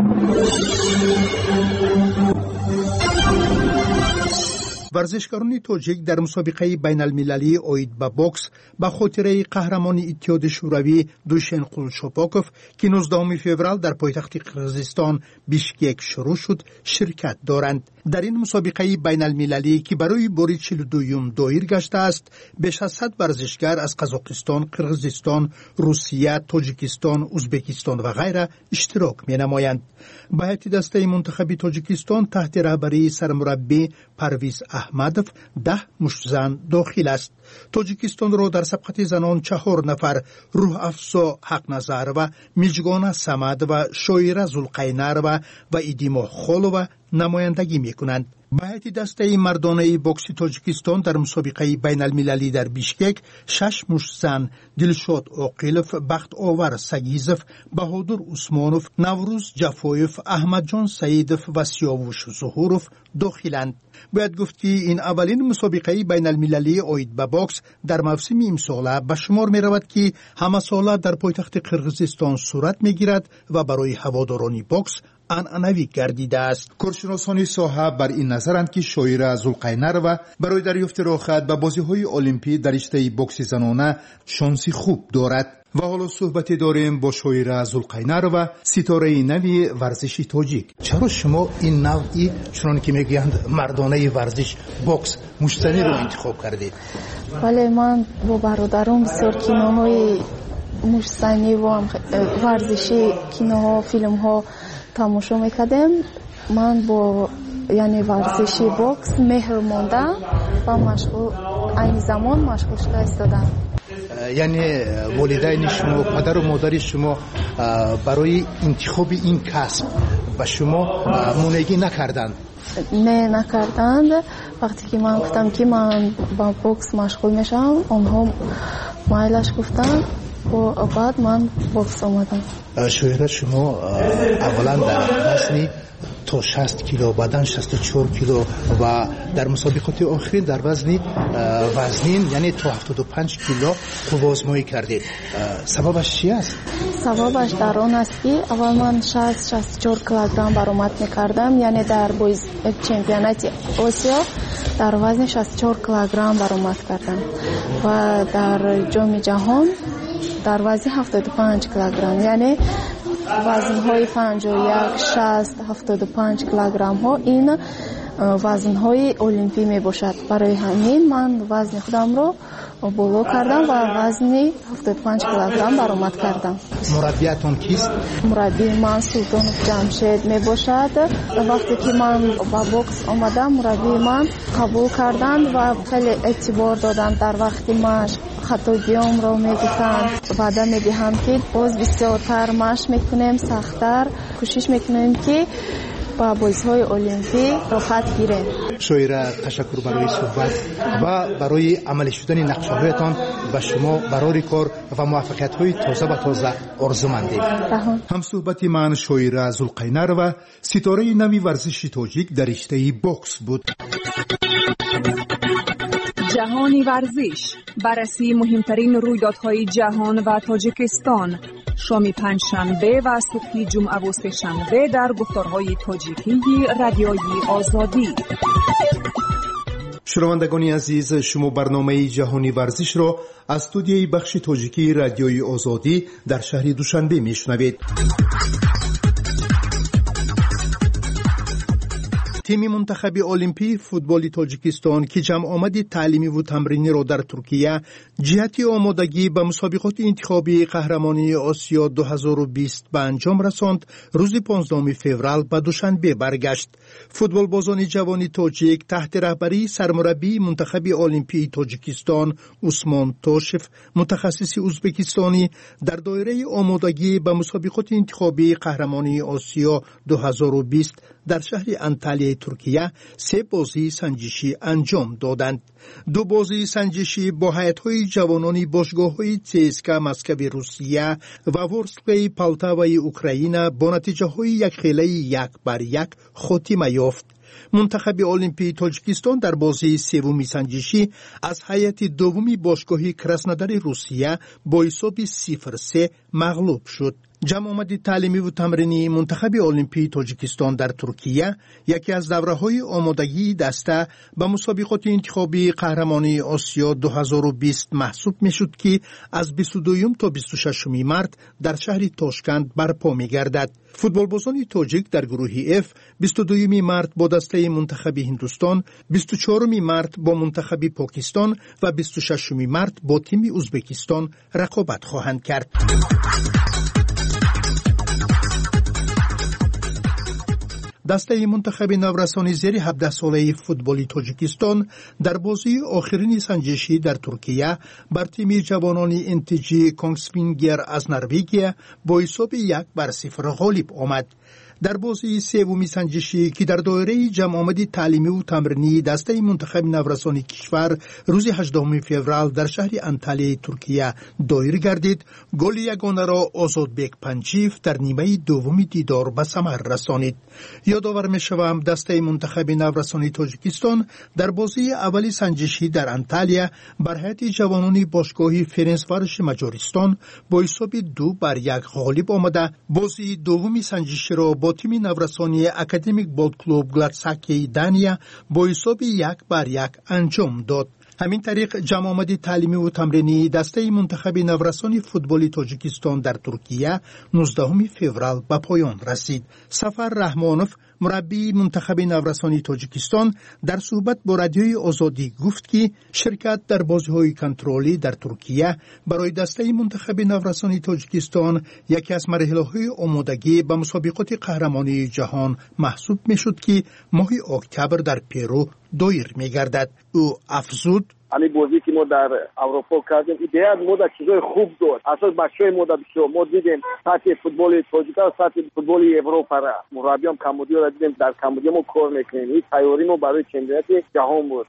ورزشکاران تاجیک در مسابقه بین المللی آید به باکس به خاطر قهرمان اتحاد شوروی دوشن قولشاپاکوف که 19 فوریه در پایتخت قرغیزستان بیشکک شروع شد شرکت دارند. در این مسابقه بین المللی که برای بار 42 دایر گشته است، بیش از 100 ورزشگر از قزاقستان، قرغیزستان، روسیه، تاجیکستان، ازبکستان و غیره اشتراک می نمایند. به هیئت دسته منتخب تاجیکستان تحت رهبری سرمربی پرویز احمدوف 10 مشت زن داخل است. تاجیکستان را در سبقت زنان 4 نفر روح افزا حق نظر و میجگانه سمد و شایره زلقینر و ایدیما خالو نمایندگی می کنند. به هیئت دسته مردانه بوکس تاجیکستان در مسابقه بین المللی در بیشکک 6 مشت زن دلشاد عاقلوف، بخت آور سگیزوف، بهادر عثمانوف، نوروز جفایوف، احمد جان سعیدوف و سیاوش ظهوروف داخلند. باید گفت که این اولین مسابقه بین المللی آید به بوکس در موسم امساله به شمار می رود که همه ساله در پایتخت قرغیزستان صورت می گیرد و برای هواداران بوکس عنعنوی گردیده است. کارشناسان ساحه بر این نظرند که شایره زلقینر و برای دریافت راحت به بازی‌های المپی در رشته بوکس زنانه شانسی خوب دارد. و حالا صحبتی داریم با شایره زلقینر و ستاره نوی ورزش تاجیک. چرا شما این نوعی چون که میگویند مردانه ورزش بوکس مشتنی رو انتخاب کردید؟ بله، من با برادرم بسیار کینوهای مشتنی و ورزشی، کینوها، فیلمها تماشا میکردم. من با یعنی ورزشی بوکس مهر ماندم و مشغول این زمان مشغول شده استادم. یعنی والدین شما، پدر و مادر شما برای انتخاب این کسب به شما مانعی نکردند؟ نه، نکردند. وقتی که من گفتم که من با بوکس مشغول میشم، آنها مایلش گفتن و بعد من بوکس آمدم. شایره شما اولا در وزن تا 60 کیلو، بعدن 64 کیلو و در مسابقات آخرین در وزنین یعنی تا 75 کیلو قوازمایی کردید. سببش چی است؟ سببش در آن است که اول من 64 کیلوگرم برآمد میکردم، یعنی در چمپیونات آسیا در وزن 64 کیلوگرم برآمد کردم و در جام جهان در وزن 75 کیلوگرم، یعنی وزن‌های 51 60 75 کیلوگرم ها این وزن‌های المپی می باشد. برای همین من وزن خودم رو بالا کردم و وزن 75 کیلوگرم برآمد کردم. مربیتون کیست؟ مربی من سلطان جمشید می باشد. وقتی که من با بوکس آمدم مربی من قبول کردند و خیلی اعتبار دادند. در وقتی مشق خطاگیام رو میگفتند، وعده میدهم که باز بسیارتر مشق میکنیم، سختتر کوشش میکنیم که با بازی‌های المپی راحت گیریم. شایره تشکر برای صحبت و برای عملی شدن نقشه‌هایتان به شما برای کار و موفقیت‌های تازه و تازه آرزومندیم. هم صحبت من شایره زلقینر و ستاره نوی ورزش تاجیک در رشته بوکس بود. جهانی ورزش، بررسی مهمترین رویدادهای جهان و تاجیکستان، شام پنجشنبه و صبح جمعه و سه‌شنبه در گفتارهای تاجیکی رادیوی آزادی. شنوندگان عزیز، شما برنامه جهانی ورزش را از استودیوی بخش تاجیکی رادیوی آزادی در شهر دوشنبه میشنوید. تیم منتخب المپی فوتبال تاجیکستان که جمع آمد تعلیمی و تمرینی را در ترکیه جهت آمادگی به مسابقات انتخابی قهرمانی آسیا 2020 به انجام رساند، روز 15 فوریه به دوشنبه برگشت. فوتبال بازان جوان تاجیک تحت رهبری سرمربی منتخب المپی تاجیکستان عثمان توشف، متخصص ازبکستانی، در دایره آمادگی به مسابقات انتخابی قهرمانی آسیا 2020 در شهر انتالیه ترکیه 3 بازی سنجشی انجام دادند. 2 بازی سنجشی با هیئت‌های جوانان باشگاه‌های CSKA مسکو روسیه و ورسکلای پالتاوای اوکراین با نتیجه‌های 1-1 خاتمه یافت. منتخب المپی تاجیکستان در بازی سومی سنجشی از هیئت دومی باشگاه کراسنودار روسیه با حساب 0-3 مغلوب شد. جمع آمد تعلیمی و تمرینی منتخب المپی تاجیکستان در ترکیه یکی از دوره‌های آمادگی دسته به مسابقات انتخابی قهرمانی آسیا 2020 محسوب میشد که از 22 تا 26 مارس در شهر تاشکند برپا می‌گردد. فوتبالبازان تاجیک در گروه F 22 مارس با دسته منتخب هندوستان، 24 مارس با منتخب پاکستان و 26 مارس با تیم ازبکستان رقابت خواهند کرد. دسته منتخب نورسانی زیر 17 ساله فوتبالی تاجیکستان در بازی آخرین سنجشی در ترکیه بر تیم جوانان انتجی کانگسوینگر از نروژ با حساب 1-0 غالب آمد. در بازی سومی سنجشی که در دایره جمع آمدی تعلیمی و تمرینی دسته منتخب نورسانی کشور روز 18 فوریه در شهر انتالیه ترکیه دایر گردید، گل یگانه را آزادبک پنجیف در نیمه دوم دیدار به ثمر رسانید. یادآور می‌شوم دسته منتخب نورسانی تاجیکستان در بازی اولی سنجشی در انتالیه بر هیئت جوانان باشگاه فرنسواروش مجارستان با حساب 2-1 غالب آمده. بازی دومی سنجشی را با تیم نورسانی اکادمیک بولت کلوب گلادساکی دانیا با حساب 1-1 انجام داد. همین طریق جمع آمدی تعلیمی و تمرینی دسته منتخب نورسانی فوتبالی تاجیکستان در ترکیه 19 فوریه به پایان رسید. سفر رحمانوف مربی منتخب نورسانی تاجیکستان در صحبت با رادیوی آزادی گفت که شرکت در بازی‌های کنترلی در ترکیه برای دسته منتخب نورسانی تاجیکستان یکی از مراحل آمادگی به مسابقات قهرمانی جهان محسوب می‌شد که ماه اکتبر در پرو دایر می‌گردد. او افزود همین بازی که ما در اروپا کردیم ایده ما در چیزای خوب داشت. اساس بخشای ما در ما دیدیم سطح فوتبال تاجیکستان سطح فوتبال اروپا را مربیام کمبودی را دیدیم، در کمبودی ما کار میکنیم. این تیاری ما برای چمپیونات جهان بود.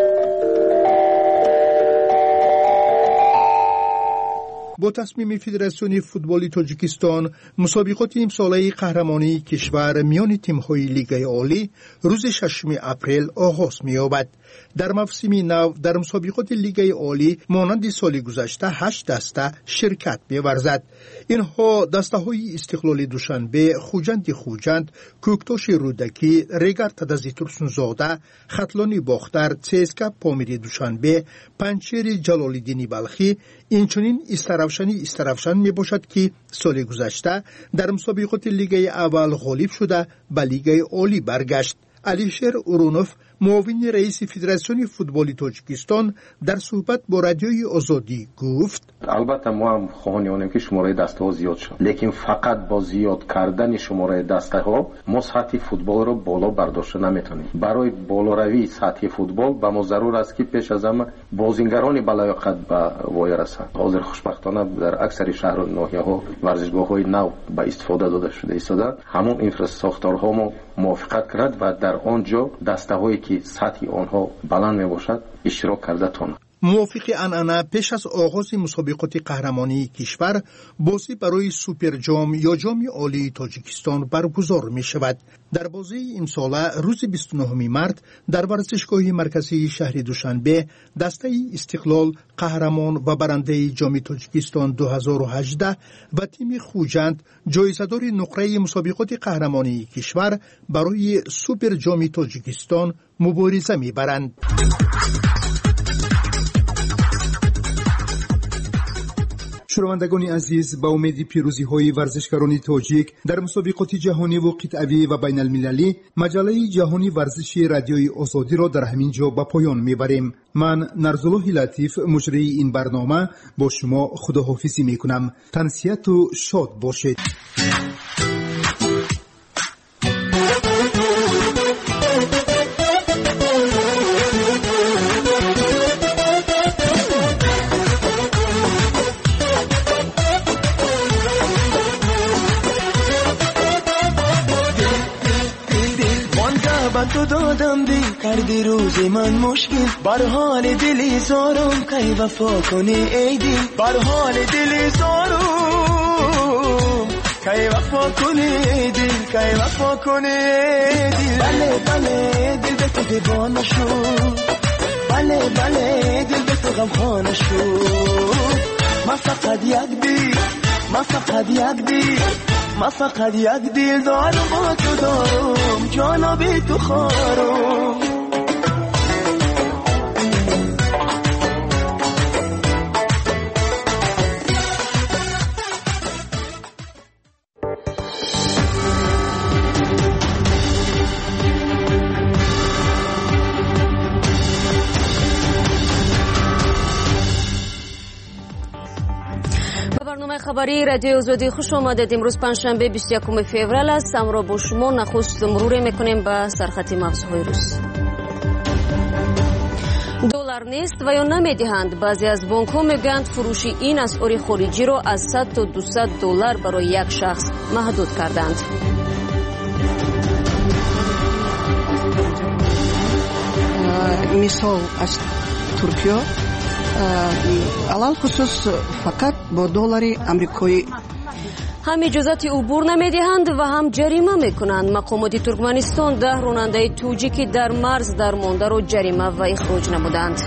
با تصمیم فدراسیون فوتبال تاجیکستان مسابقات امساله قهرمانی کشور میان تیم‌های لیگ عالی روز 6 اپریل آغاز می‌یابد. در موسم نو در مسابقات لیگ عالی مانند سال گذشته 8 دسته شرکت می‌ورزد. اینها دسته‌های استقلال دوشنبه، خوجند، کوکتاش رودکی، ریگر تدزی ترسونزاده، خطلانی باختر، CSKA پامیر دوشنبه، پنچیر جلال‌الدین بلخی، اینچنین استرافشان می باشد که سال گذشته در مسابقات لیگ اول غالب شده به لیگ عالی برگشت. علیشیر اورونوف معاون رئیس فدراسیون فوتبال تاجیکستان در صحبت با رادیوی آزادی گفت البته ما هم خواهانیم که شماره دسته ها زیاد شد، لیکن فقط با زیاد کردن شماره دسته ها ما سطح فوتبال رو بالا برداشت نمیتونیم. برای بالاروی سطح فوتبال به ما ضرور است که پیش از همه بازیگران بلایقت به وای رسند. حاضر خوشبختانه در اکثر شهر و ناحیه ها ورزشگاه های نو به استفاده داده شده ایستاده. همون اینفراستراکچورها ما موافقت کرد و در آنجا دسته هایی که سطح آنها بلند می باشد اشتراک کرده تونه. موافق انعنه پیش از آغاز مسابقات قهرمانی کشور بازی برای سوپر جام یا جام عالی تاجیکستان برگزار می شود. در بازی امساله روز 29 مارس در ورزشگاه مرکزی شهر دوشنبه دسته استقلال قهرمان و برنده جام تاجیکستان 2018 و تیم خوجند جایزه‌دار نقره مسابقات قهرمانی کشور برای سوپر جام تاجیکستان مبارزه می برند. شنوندگان عزیز، با امید پیروزی های ورزشکاران تاجیک در مسابقات جهانی و قطعی و بین المللی مجله جهانی ورزشی رادیوی آزادی را در همین جا به پایان میبریم. من نرزالله لطیف مجری این برنامه با شما خداحافظی میکنم. تنسیت و شاد باشید. تو دادم دی کردی روز من مشکل بر حال دلی زارم کی وفا کنی ای دل بر حال دلی زارم کی وفا کنی ای دل کی وفا کنی ای دل بله بله دل به تو دیوانه شد بله بله دل به تو غمخانه شد من فقط یک بی من فقط یک دل دارم با تو دارم جانا به تو خارم خبری رادیو آزادی خوش آمدید. امروز پنجشنبه 21 فوریه است. امروز با شما نخست مرور میکنیم به سرخط مغزهای روز. دلار نیست و یا نمیدهند. بعضی از بانک ها میگویند فروش این اسعار خارجی را از 100 تا 200 دلار برای یک شخص محدود کردند. مثال از ترکیه علال خصوص فقط با دلار آمریکایی هم اجازت عبور نمیدهند و هم جریمه میکنند. مقامات ترکمنستان 10 راننده توجیکی در مرز درمانده را جریمه و اخراج نمودند.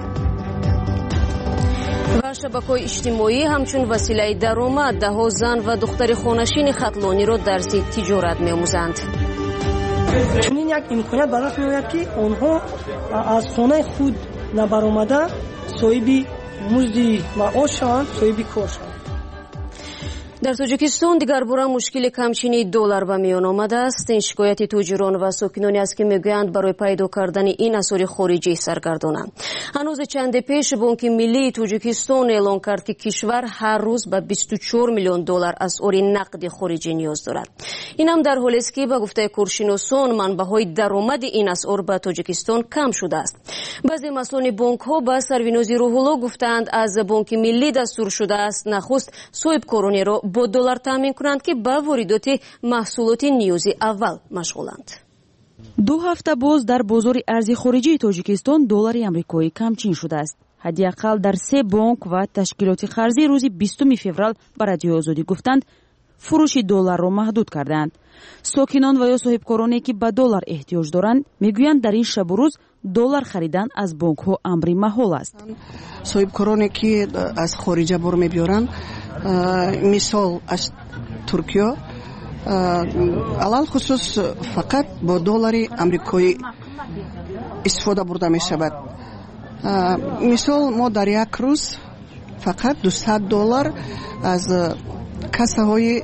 و شبکه‌های اجتماعی همچون وسیله درآمد ده‌ها زن و دختر خانه‌نشین خطلانی را درس تجارت می‌آموزند. چنین یک امکانیت به دست می‌آید که آنها از خانه خود نبرآمده صاحب مزد معاش شوند، صاحب کار شوند. در تاجیکستان دیگر باره مشکل کمچینی دلار به میان آمده است. این شکایت تاجران و ساکنانی است که میگویند برای پیدا کردن این اسعار خارجی سرگردانند. هنوز چند پیش بانک ملی تاجیکستان اعلام کرد که کشور هر روز به 24 میلیون دلار اسعار نقد خارجی نیاز دارد. این هم در حالی است که به گفته کارشناسان منبع‌های درآمد این اسعار به تاجیکستان کم شده است. بعضی مسئولان بانک ها به سروینوزی روح‌الله گفتند از بانک ملی دستور شده است نخست صاحبکارانی را با دلار تامین کنند که با واردات محصولات نیازی اول مشغولند. 2 هفته باز در بازار ارزی خارجی تاجیکستان دلار آمریکایی کمچین شده است. حداقل در 3 بانک و تشکیلات قرضی روز 20 فوریه به رادیو آزادی گفتند فروش دلار را محدود کردند. ساکنان و یا صاحبکارانی که به دلار احتیاج دارند میگویند در این شب و روز دلار خریدن از بانک ها امری محال است. صاحبکارانی که از خارج بار میبیارند مثال از ترکیه علال خصوص فقط با دلار آمریکایی استفاده برده می شود. مثال ما در یک روز فقط 200 دلار از کاسه های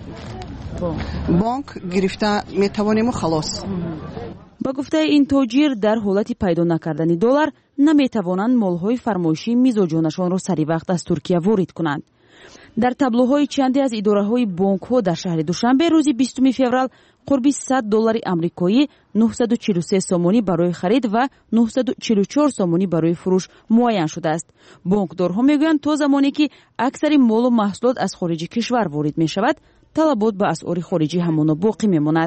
بانک گرفته می توانیم و خلاص. با گفته این تاجر در حالت پیدا نکردن دلار نمی توانند مالهای فرمایشی میزاجانشان را سری وقت از ترکیه وارد کنند. در تابلوهای چندی از اداره‌های بانک‌ها در شهر دوشنبه روز 20 فوریه قرب 100 دلار آمریکایی 943 سومانی برای خرید و 944 سومانی برای فروش معین شده است. بانکدارها میگویند تا زمانی که اکثر مال و محصولات از خارج کشور وارد می‌شود، طلبات به اسعار خارجی همانا باقی می‌ماند.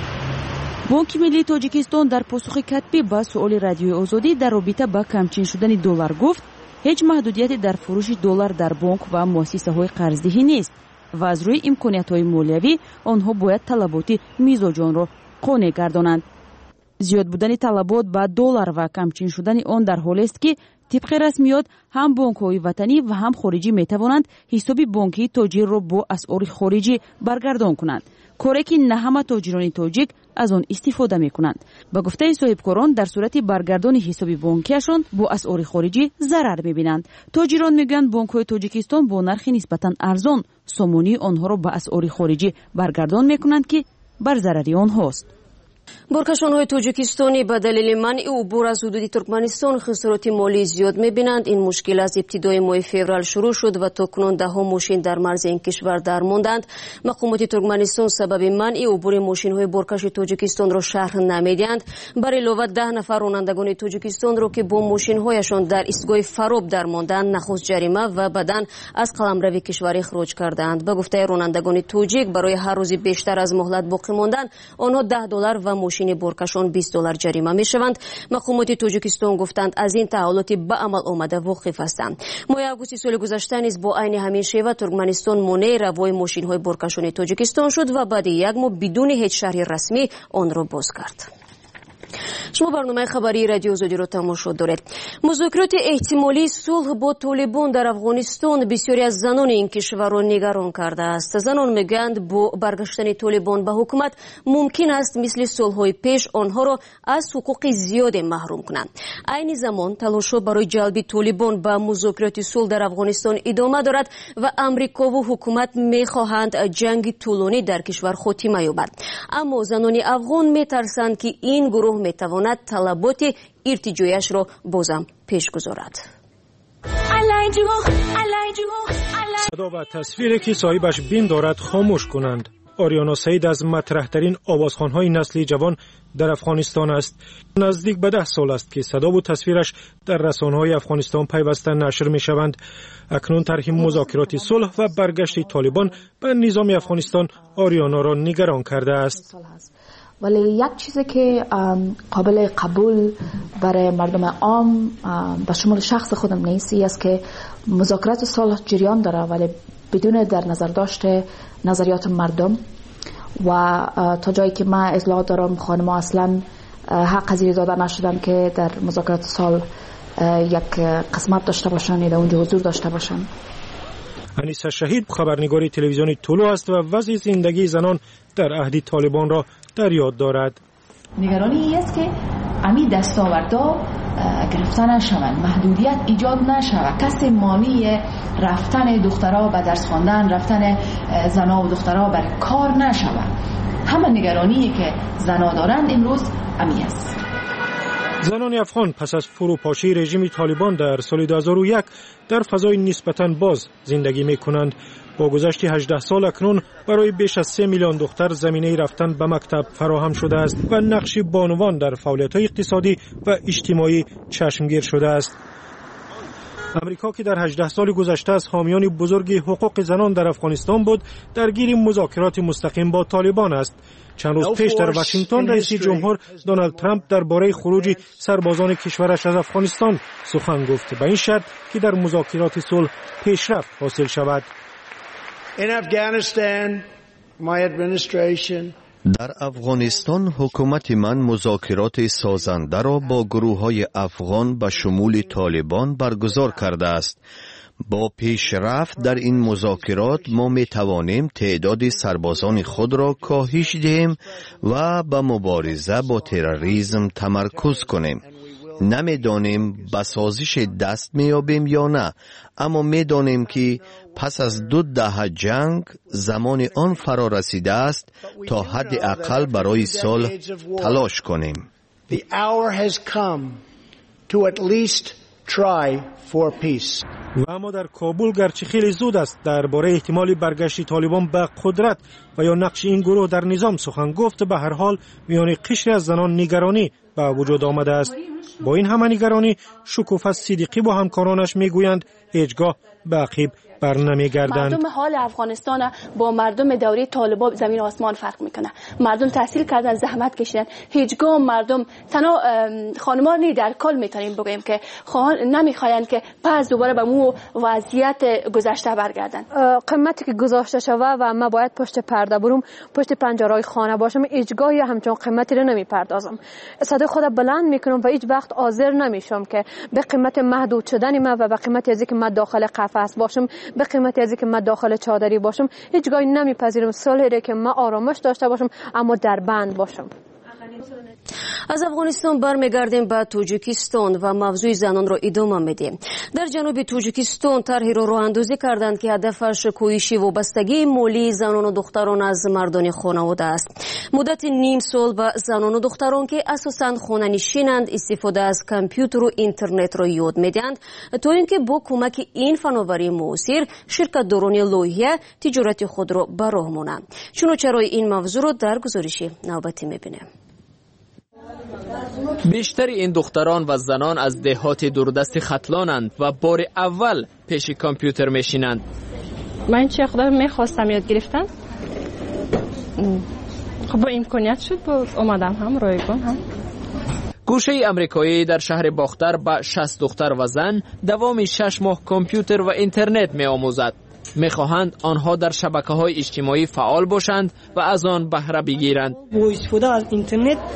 بانک ملی تاجیکستان در پاسخ کتبی به سؤال رادیو آزادی در رابطه با کمچین شدن دلار گفت هیچ محدودیتی در فروش دلار در بانک و مؤسسه‌های قرضدهی نیست و از روی امکانیت‌های مالیوی آنها باید طلبات میزاجان را قانع گردانند. زیاد بودن طلبات به دلار و کمچین شدن آن در حالی است که طبق رسمیات هم بانک‌های وطنی و هم خارجی می‌توانند حساب بانکی تاجر را با اسعار خارجی برگردان کنند. کاری که نه همه تاجران تاجیک از آن استفاده می‌کنند. با گفته صاحبکاران در صورت برگردان حساب بانکیشان با اسعار خارجی ضرر می‌بینند. تاجران میگویند بانک‌های تاجیکستان با نرخ نسبتاً ارزان سامانی آنها را با اسعار خارجی برگردان می‌کنند که بر ضرر آنهاست. بارکشان‌های تاجیکستانی به دلیل منع عبور از حدود ترکمنستان خسارات مالی زیاد می‌بینند. این مشکل از ابتدای ماه فوریه شروع شد و تاکنون ده‌ها ماشین در مرز این کشور درماندند. مقامات ترکمنستان سبب منع عبور ماشین‌های بارکش تاجیکستان را شرح نمی‌دهند. بر علاوه 10 نفر رانندگان تاجیکستان را که با ماشین‌هایشان در ایستگاه فراب درماندند نخست جریمه و بعداً از قلمرو کشور اخراج کردند. به گفته رانندگان تاجیک برای هر روز بیشتر از مهلت باقی ماندن آنها $10 و ماشین بارکشان $20 جریمه میشوند. مقامات تاجیکستان گفتند از این تحولات به عمل آمده واقف هستند. ماه آگوست سال گذشته نیز با عین همین شیوه ترکمنستان مانع روای ماشین‌های بارکشان تاجیکستان شد و بعد یک ماه بدون هیچ شرح رسمی آن را باز کرد. شما برنامه خبری رادیو آزادی رو تماشا دارید. مذاکرات احتمالی صلح با طالبان در افغانستان بسیاری از زنان این کشور را نگران کرده است. زنان میگویند با برگشتن طالبان به حکومت ممکن است مثل صلح‌های پیش آنها را از حقوق زیاد محروم کنند. عین زمان تلاش‌ها برای جلب طالبان به مذاکرات صلح در افغانستان ادامه دارد و امریکا و حکومت می‌خواهند جنگ طولانی در کشور خاتمه یابد. اما زنان افغان می‌ترسند که این گروه می‌تواند طلبات ارتجاعش را بازم پیش گذارد. صدا و تصویری که صاحبش بین دارد خاموش کنند. آریانا سعید از مطرح‌ترین آوازخوان‌های نسل جوان در افغانستان است. نزدیک به 10 سال است که صدا و تصویرش در رسانه‌های افغانستان پیوسته نشر می‌شوند. اکنون طرح مذاکرات صلح و برگشت طالبان به نظام افغانستان آریانا را نگران کرده است. ولی یک چیزی که قابل قبول برای مردم عام به شمول شخص خودم نیست است که مذاکرات صلح جریان داره ولی بدون در نظر داشته نظریات مردم و تا جایی که من اطلاع دارم خانم‌ها اصلا حق پذیری داده نشدن که در مذاکرات صلح یک قسمت داشته باشن یا در اونجا حضور داشته باشن. انیسه شهید خبرنگار تلویزیونی طلوع است و وضع زندگی زنان در عهد طالبان را در یاد دارد. نگرانی است که امی دستاوردا گرفته نشوند، محدودیت ایجاد نشود، کسی مانی رفتن دخترها به درس خواندن، رفتن زنها و دخترها بر کار نشود. همه نگرانی که زنها دارند امروز امی است. زنان افغان پس از فروپاشی رژیم طالبان در سال 2001 در فضای نسبتاً باز زندگی می کنند. با گذشت 18 سال اکنون برای بیش از 3 میلیون دختر زمینه رفتن به مکتب فراهم شده است و نقش بانوان در فعالیت‌های اقتصادی و اجتماعی چشمگیر شده است. امریکا که در 18 سال گذشته از حامیان بزرگ حقوق زنان در افغانستان بود، درگیر مذاکرات مستقیم با طالبان است. چند روز پیش در واشنگتن رئیس جمهور دونالد ترامپ درباره خروج سربازان کشورش از افغانستان سخن گفت، به این شرط که در مذاکرات صلح پیشرفت حاصل شود. در افغانستان حکومت من مذاکرات سازنده را با گروه‌های افغان به شمول طالبان برگزار کرده است. با پیشرفت در این مذاکرات ما می توانیم تعداد سربازان خود را کاهش دهیم و به مبارزه با تروریسم تمرکز کنیم. نمیدانیم به سازش دست میابیم یا نه، اما میدانیم که پس از 2 دهه جنگ زمان آن فرا رسیده است تا حد اقل برای صلح تلاش کنیم. و اما در کابل گرچه خیلی زود است درباره احتمال برگشت طالبان به قدرت و یا نقش این گروه در نظام سخن گفت، به هر حال میان قشری از زنان نگرانی به وجود آمده است. با این همه نگرانی شکوفه صدیقی با همکارانش میگویند هیچگاه به عقب برنمیگردند. مردم حال افغانستان با مردم دوره طالبان زمین و آسمان فرق میکنه. مردم تحصیل کردن، زحمت کشیدن. هیچگاه مردم تنها خانم‌ها نی در کل میتونیم بگیم که نمیخواین که پس دوباره به مو وضعیت گذشته برگردن. قیمتی که گذاشته شده و ما باید پشت پرده برم، پشت پنجرهای خانه باشم، هیچگاه همچون قیمتی رو نمیپردازم. صدای خود بلند میکنم و هیچ وقت حاضر نمیشم که به قیمت محدود شدن ما و به قیمت ازی که ما داخل قفس باشم، به قیمت ازی که من داخل چادری باشم، هیچگاه نمیپذیرم. صلحی که من آرامش داشته باشم اما در بند باشم. از افغانستان برمیگردیم به تاجیکستان و موضوع زنان را ادامه میدیم. در جنوب تاجیکستان طرحی را راه اندازی کردند که هدفش کاهش وابستگی مالی زنان و دختران از مردان خانواده است. مدت نیم سال به زنان و دختران که اساساً خانه نشینند استفاده از کامپیوتر و اینترنت را یاد میدهند تا اینکه با کمک این فناوری معاصر شرکت داران لایحه تجارت خود را به راه مانند. چنانچه این موضوع را در گزارش نوبتی میبینیم. بیشتر این دختران و زنان از دهات دوردست ختلانند و بار اول پیش کامپیوتر میشینند. من چه خدا میخواستم یاد گرفتن، خب با امکانیت شد با اومدم هم رایگان هم. گوشه امریکایی در شهر باختر به 60 دختر و زن دوام 6 ماه کامپیوتر و اینترنت می آموزد. میخواهند آنها در شبکه‌های اجتماعی فعال باشند و از آن بهره بگیرند. با استفاده از اینترنت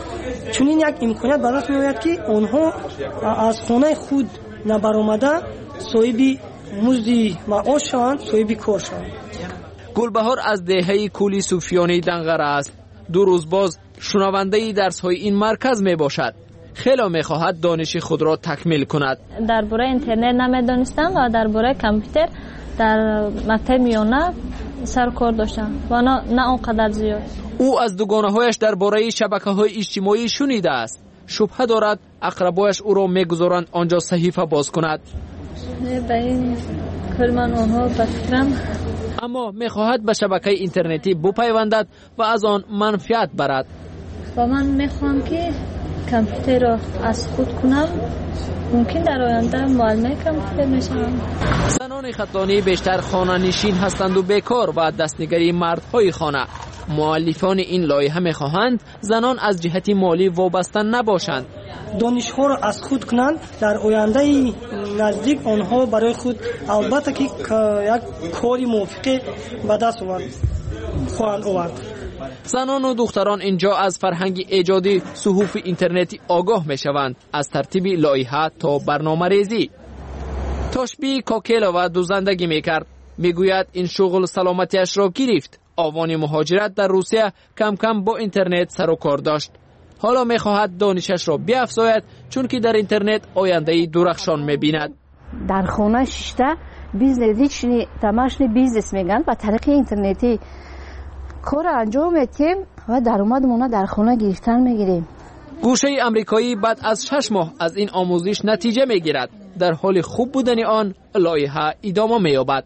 چنین یک امکانیت به دست میآید که آنها از خانه خود نبرآمده صاحب مزد معاش شوند، صاحب کار شوند. گلبهار از دهه کولی صوفیانی دنقره است. 2 روز باز شنونده درس های این مرکز می باشد. خیلی می خواهد دانش خود را تکمیل کند. درباره اینترنت نمیدانستم و درباره کامپیوتر در مکتب میانه سر کار داشتم و نه آنقدر زیاد. او از دوگانه‌هایش درباره شبکه‌های اجتماعی شنیده است. شبهه دارد اقربایش او را میگذارند آنجا صحیفه باز کند. به این کل من آنها بفکرم، اما میخواهد به شبکه اینترنتی بپیوندد و از آن منفعت برد. و من میخوام که کامپیوتر را از خود کنم. ممکن در آینده معلم کامپیوتر میشم. زنان خطلانی بیشتر خانه نشین هستند و بیکار و دستنگری مردهای خانه. مؤلفان این لایحه میخواهند زنان از جهت مالی وابسته نباشند. دانش‌ها را از خود کنند. در آینده نزدیک آنها برای خود البته که یک کاری موافق به دست خواهند آورد. زنان و دختران اینجا از فرهنگ ایجادی صحف اینترنتی آگاه میشوند، از ترتیب لایحه تا برنامه‌ریزی. تاشبی کاکیلا و دوزندگی میکرد. میگوید این شغل سلامتیش را گرفت. آوان مهاجرت در روسیه کم کم با اینترنت سر و کار داشت. حالا میخواهد دانشش را بیافزاید چون که در اینترنت آینده درخشان میبیند. در خانه ششته بیزنس تماشن بیزنس میگن و طریق اینترنتی کار انجام میدیم و درآمدمون در خانه گرفتن میگیریم. گوشه امریکایی بعد از 6 ماه از این آموزش نتیجه میگیرد. در حال خوب بودن آن لایحه ادامه مییابد.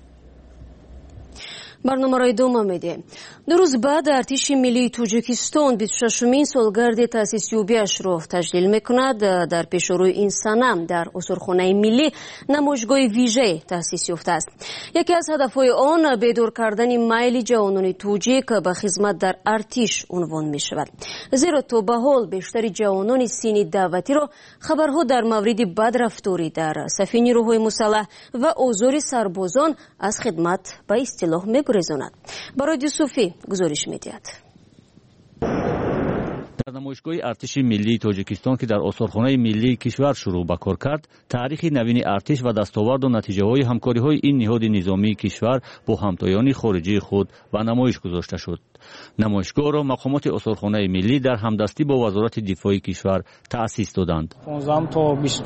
برنامه را ادامه میدیم. 2 روز بعد ارتش ملی توجیکستان 26مین سالگرد تأسیسیابی‌اش را تجلیل میکند. در پیشروی این سنه در استورخانه ملی نمایشگاه ویژه تأسیس یافته است. یکی از هدفهای آن بیدار کردن میل جوانان توجیک به خدمت در ارتش عنوان می شود. زیرا تا به حال بیشتر جوانان سین دعوتی را خبرها در مورد بدرفتاری در صف نیروهای مسلح و آزار سربازان از خدمت به اصطلاح می‌گریزاند. برای یوسفی گزارش می‌دهد. در نمایشگاه ارتش ملی تاجیکستان که در استورخانه ملی کشور شروع به کار کرد، تاریخ نوین ارتش و دستاورد و نتیجه‌های همکاری‌های این نهاد نظامی کشور با همتایان خارجی خود به نمایش گذاشته شد. نمایشگاه را مقامات استورخانه ملی در همدستی با وزارت دفاع کشور تأسیس دادند. 15 تا 20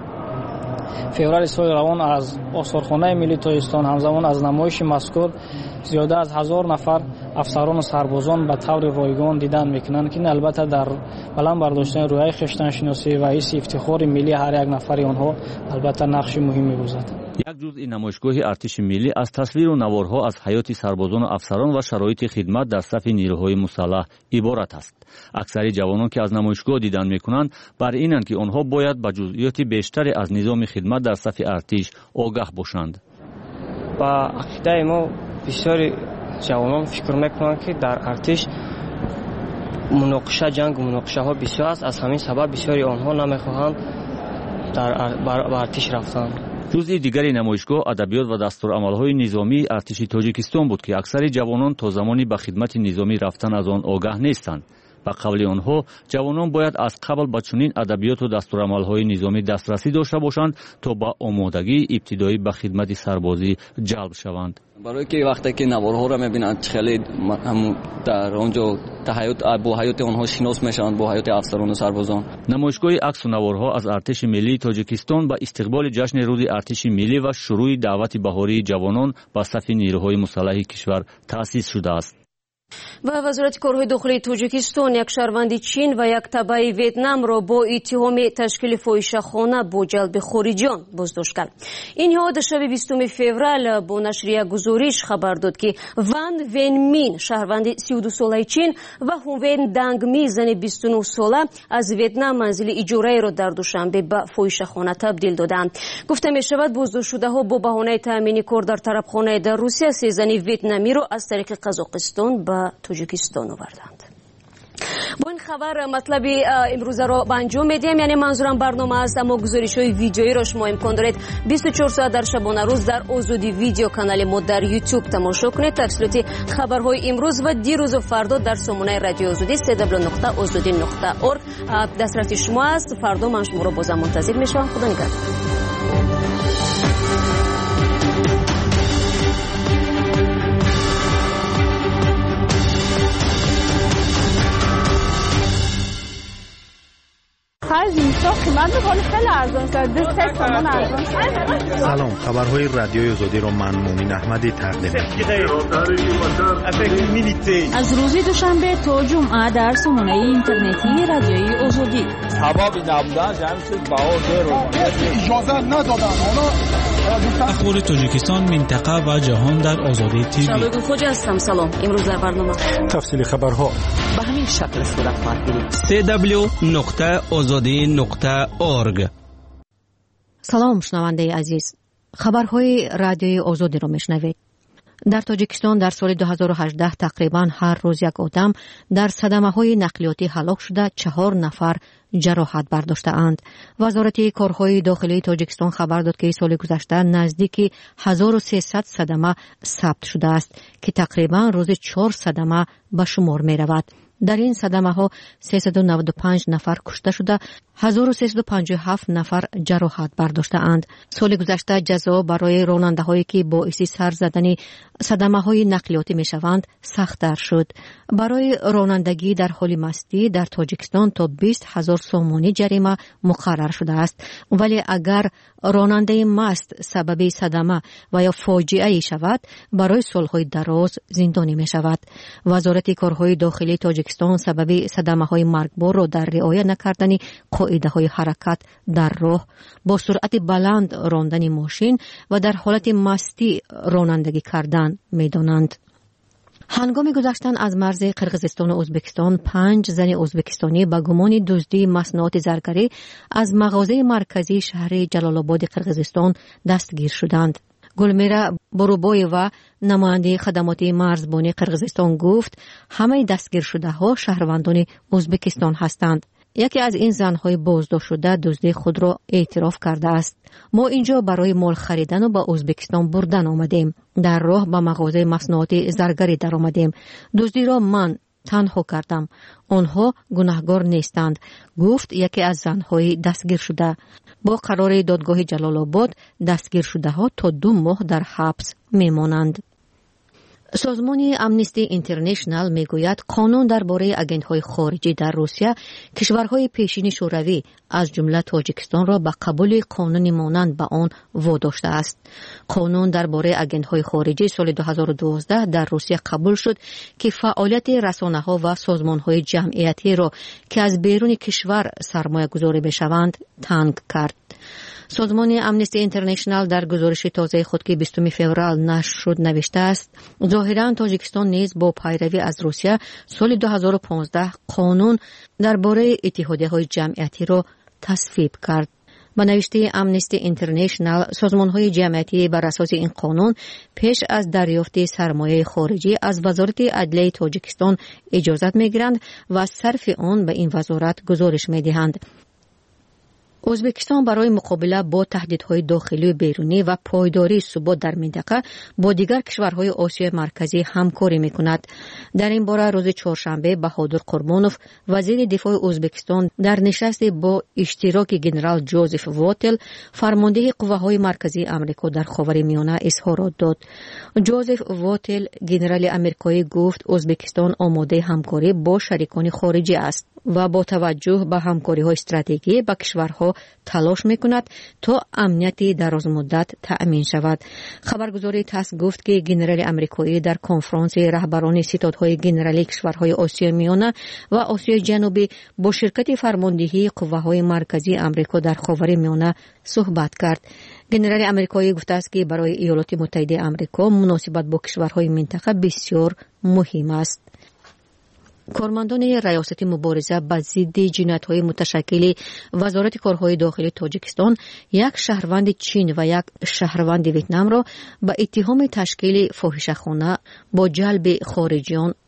فوریه سال روان از استورخانه ملی تاجیکستان همزمان از نمایش مذکور زیاده از 1000 نفر افسران و سربازان به طور رایگان دیدن میکنند که البته در بلند برداشتن روحیه خویشتن شناسی و حس افتخار ملی هر یک نفر آنها البته نقش مهمی می‌بازد. یک جزء نمایشگاه ارتش ملی از تصویر و نوارها از حیات سربازان و افسران و شرایط خدمت در صف نیروهای مسلح عبارت است. اکثر جوانان که از نمایشگاه دیدن میکنند بر اینند که آنها باید به جزئیات بیشتر از نظام خدمت در صف ارتش آگاه باشند. و عقیده ما بسیاری جوانان فکر میکنند که در ارتش مناقشه جنگ و مناقشه ها بسیار است. از همین سبب بسیاری آنها نمیخواهند در ارتش رفتن. جزء دیگری نمایشگاه ادبیات و دستورالعمل‌های نظامی ارتش تاجیکستان بود که اکثر جوانان تا زمانی به خدمت نظامی رفتن از آن آگاه نیستند. به قول آنها جوانان باید از قبل به چنین ادبیات و دستورالعمل‌های نظامی دسترسی داشته باشند تا با آمادگی ابتدایی به خدمت سربازی جلب شوند. برای که وقتی که نوارها را می‌بینند خیلی در آنجا با حیات آنها شناس میشوند با حیات افسران و سربازان. نمایشگاه عکس و نوارها از ارتش ملی تاجیکستان به استقبال جشن روز ارتش ملی و شروع دعوت بهاری جوانان به صف نیروهای مسلح کشور تأسیس شده است. و وزارت کارهای داخلی توجیکستان یک شهروند چین و یک تبع ویتنام را با اتهام تشکیل فاحشه‌خانه با جلب خارجیان بازداشت کرد. این نهاد شب 20 فوریه با نشر یک گزارش خبر داد که وان وین مین شهروند 32 ساله چین و هوین دانگ می زن 29 ساله از ویتنام منزل اجاره را در دوشنبه به فاحشه‌خانه تبدیل دادند. گفته می شود بازداشت شده ها با بهانه تامین کار در طرفخانه در روسیه 3 زن ویتنامی را از طریق قزاقستان به توجیکستان آوردند. با این خبر مطلب امروز را به انجام میدیم. یعنی منظورم برنامه است، اما گزارش‌های ویدیویی را شما امکان دارید 24 ساعت در شبانه روز در آزادی ویدیو کانال ما در یوتیوب تماشا کنید. تفصیلات خبرهای امروز و دیروز و فردا در سامانه رادیو آزادی www.azadi.org دسترسی شما است. فردا من شما را باز منتظر میشم. خدا نگهدار. سلام، خبرهای رادیوی آزادی رو من مومن احمدی تقدیم می‌کنم. از روز دوشنبه تا جمعه در سامانه اینترنتی رادیوی آزادی. سبب نبودن جمعیت بهادر اجازه ندادن. اخبار تاجیکستان، منطقه و جهان در آزادی تیوی. شبکه خوجا هستم. سلام. امروز در برنامه تفصیل خبرها به همین شکل صورت خواهد گرفت. www.azadi.org. سلام شنونده عزیز، خبرهای رادیوی آزادی را میشنوید. در تاجیکستان در سال 2018 تقریبا هر روز یک آدم در صدمه‌های نقلیاتی هلاک شده، 4 نفر جراحت برداشته‌اند. وزارت کارهای داخلی تاجیکستان خبر داد که سال گذشته نزدیک 1300 صدمه ثبت شده است که تقریبا روزی 4 صدمه به شمار می‌رود. در این صدمه ها 395 نفر کشته شده، 1357 نفر جراحت برداشته اند. سال گذشته جزا برای راننده هایی که باعث سر زدن صدمه های نقلیاتی می شوند سخت‌تر شد. برای رانندگی در حال مستی در تاجیکستان تا 20,000 سومانی جریمه مقرر شده است، ولی اگر راننده مست سبب صدمه و یا فاجعه شود برای سالهای دراز زندانی می شود. وزارت کارهای داخلی تاجیکستان سبب صدمه های مرگبار را در رعایت نکردن قاعده های حرکت در راه، با سرعت بلند راندن ماشین و در حالت مستی رانندگی کردن می دانند. هنگام گذشتن از مرز قرقیزستان و ازبکستان 5 زن ازبکستانی با گمان دزدی مصنوعات زرگری از مغازه مرکزی شهر جلال آباد قرقیزستان دستگیر شدند. گلمیرا بروبای و نماینده خدمات مرزبانی قرقیزستان گفت همه دستگیر شده ها شهروندان ازبکستان هستند. یکی از این زنهای بازداشت شده دزدی خود را اعتراف کرده است. ما اینجا برای مال خریدن و با ازبکستان بردن آمدیم. در راه با مغازه مصنوعات زرگری در آمدیم. دزدی را من تنها کردم. آنها گناهکار نیستند، گفت یکی از زنهای دستگیر شده. با قرار دادگاه جلال آباد دستگیر شده ها تا 2 ماه در حبس میمانند. سازمان امنیستی اینترنشنال میگوید قانون درباره آژانس‌های خارجی در روسیه کشورهای پیشین شوروی از جمله تاجیکستان را به قبول قانونی مانند به آن واداشته است. قانون درباره آژانس‌های خارجی سال 2012 در روسیه قبول شد که فعالیت رسانه‌ها و سازمان‌های جمعیتی را که از بیرون کشور سرمایه‌گذاری می‌شوند تنگ کرد. سازمان امنیستی اینترنشنال در گزارش تازه خود که 20 فوریه نشر شد نوشته است ظاهراً تاجیکستان نیز با پیروی از روسیه سال 2015 قانون درباره اتحادیه‌های جمعیتی را تصویب کرد. با نوشته امنیستی اینترنشنال سازمان‌های جمعیتی بر اساس این قانون پیش از دریافت سرمایه خارجی از وزارت عدلیه تاجیکستان اجازت می‌گیرند و صرف آن به این وزارت گزارش می‌دهند. ازبکستان برای مقابله با تهدیدهای داخلی و بیرونی و پایداری ثبات در منطقه با دیگر کشورهای آسیای مرکزی همکاری می‌کند. در این باره روز چهارشنبه بهادر قربانوف وزیر دفاع ازبکستان در نشستی با اشتراک ژنرال جوزف واتل فرمانده قواهای مرکزی آمریکا در خاورمیانه اظهارات داد. جوزف واتل ژنرال آمریکایی گفت ازبکستان آماده همکاری با شریکان خارجی است و با توجه به همکاری‌های استراتژیکی با کشورها تلاش می‌کند تا امنیت درازمدت تأمین شود. خبرگزاری تاس گفت که ژنرال آمریکایی در کنفرانس رهبران ستادهای ژنرالی کشورهای آسیای میانه و آسیای جنوبی با شرکت فرماندهی قواهای مرکزی آمریکا در خاورمیانه صحبت کرد. ژنرال آمریکایی گفته است که برای ایالات متحده آمریکا مناسبت با کشورهای منطقه بسیار مهم است. کارمندان ریاست مبارزه با ضد جنایت‌های متشکل وزارت کارهای داخلی تاجیکستان یک شهروند چین و یک شهروند ویتنام را با اتهام تشکیل فاحشه‌خانه با جلب خارجیان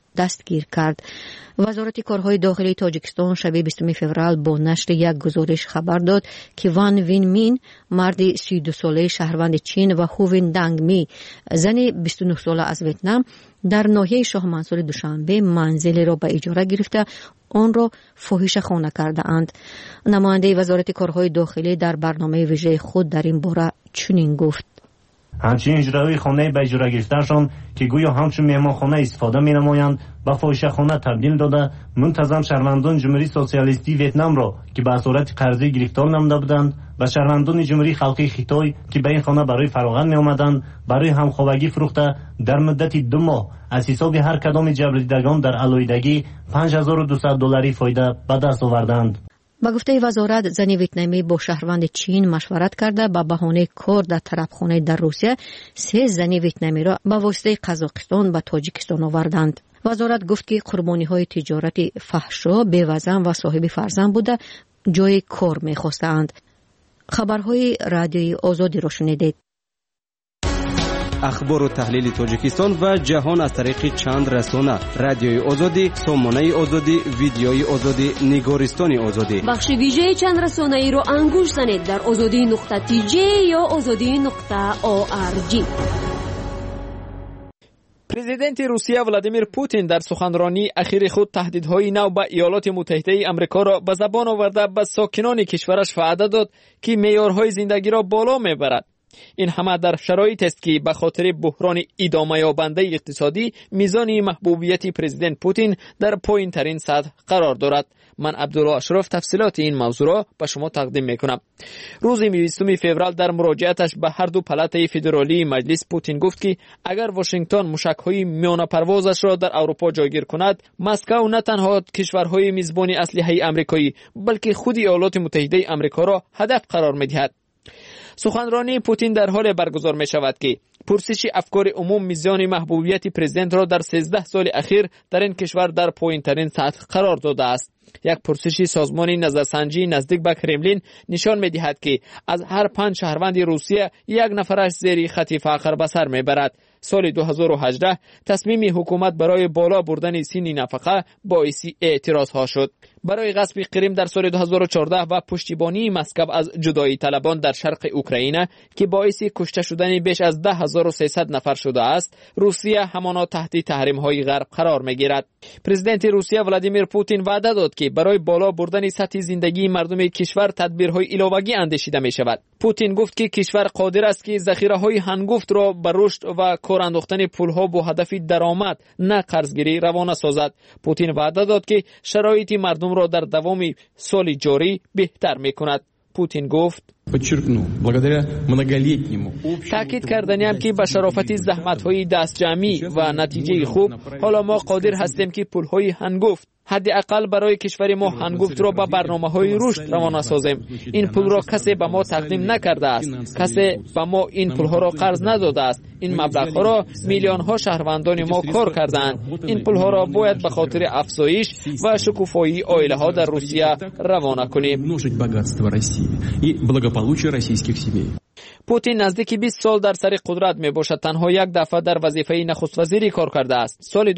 دستگیر کرد. وزارت کارهای داخلی تاجیکستان شب 20 فوریه با نشر یک گزارش خبر داد که وان وین مین، مرد 32 ساله شهروند چین، و هوین دنگ می، زن 29 ساله از ویتنام، در ناحیه شاه منصور دوشنبه منزل را به اجاره گرفته آن را فاحشه خانه کرده اند. نماینده وزارت کارهای داخلی در برنامه ویژه خود در این باره چنین گفت: همچنین اجرای خانه به اجاره گرفتهشان که گویا همچون مهمانخانه استفاده می نمایند به فاحشه خانه تبدیل داده منتظم شهروندان جمهوری سوسیالیستی ویتنام را که به صورت قرضی گرفتار نموده بودند و شهروندان جمهوری خلقی خیتای که به این خانه برای فراغت می آمدند برای همخوابگی فروخته در مدت 2 ماه از حساب هر کدام جبردیدگان در علایدگی $5200 فایده به دست آوردند. با گفته وزارت، زن ویتنامی با شهروند چین مشورت کرده با بهانه کار در طرفخانه در روسیه 3 زن ویتنامی را به واسطه قزاقستان و تاجیکستان آوردند. وزارت گفت که قربانی‌های تجارت فحشا، بی‌وزن و صاحب فرزند بوده جای کار می‌خواستند. خبرهای رادیوی آزادی را شنیدید. اخبار و تحلیل تاجیکستان و جهان از طریق چند رسانه: رادیوی آزادی، سامانه آزادی، ویدیوی آزادی، نگارستان آزادی. بخش ویژه چند رسانه ای رو انگوش زنید در azadi.tj یا azadi.org. پرزیدنت روسیه ولادیمیر پوتین در سخنرانی اخیر خود تهدیدهای نو به ایالات متحده آمریکا را به زبان آورده به ساکنان کشورش وعده داد که معیارهای زندگی را بالا میبرد. این همه در شرایطی است که به خاطر بحران ادامه یابنده اقتصادی میزان محبوبیت پرزیدنت پوتین در پایین ترین سطح قرار دارد. من عبدالله اشرف تفصیلات این موضوع را به شما تقدیم میکنم. روز 20 فوریه در مراجعتش به هر دو پالاتای فدرالی مجلس پوتین گفت که اگر واشنگتن موشک‌های میانه پروازش را در اروپا جایگیر کند، مسکو نه تنها کشورهای میزبان اسلحه آمریکایی بلکه خود ایالات متحده آمریکا را هدف قرار میدهد. سخنرانی پوتین در حال برگزار می شود که پرسش افکار عموم میزان محبوبیت پرزیدنت را در 13 سال اخیر در این کشور در پایین ترین سطح قرار داده است. یک پرسش سازمان نظرسنجی نزدیک به کرملین نشان می دهد که از هر 5 شهروند روسیه 1 نفرش زیر خط فقر به سر می برد. سال 2018 تصمیم حکومت برای بالا بردن سن نفقه باعث اعتراض ها شد. برای غصب کریم در سال 2014 و پشتیبانی مسکو از جدایی طلبان در شرق اوکراین که باعث کشته شدن بیش از 10300 نفر شده است، روسیه همانا تحت تحریم های غرب قرار می گیرد. پرزیدنت روسیه ولادیمیر پوتین وعده داد که برای بالا بردن سطح زندگی مردم کشور تدبیرهای علاوه‌ای اندیشیده می شود. پوتین گفت که کشور قادر است که ذخیره‌های هنگفت را به رشد و کار انداختن پول‌ها با هدف درآمد نه قرضگیری روانه سازد. پوتین وعده داد که شرایط مردم را در دوام سال جاری بهتر می‌کند. پوتین گفت: تاکید کردنیم که به شرافت زحمت‌های دستجمعی و نتیجه خوب حالا ما قادر هستیم که پول‌های هنگفت حداقل برای کشور ما هنگفت را به برنامه‌های رشد روانه سازیم. این پول را کسی به ما تقدیم نکرده است. کسی به ما این پول‌ها را قرض نداده است. این مبلغ‌ها را میلیون‌ها شهروندان ما کار کردند. این پول‌ها را باید به خاطر افزایش و شکوفایی عائله‌ها در روسیه روانه کنیم. پوتین نزدیک 20 سال در سر قدرت می باشد. تنها 1 دفعه در وظیفه نخست وزیری کار کرده است. سال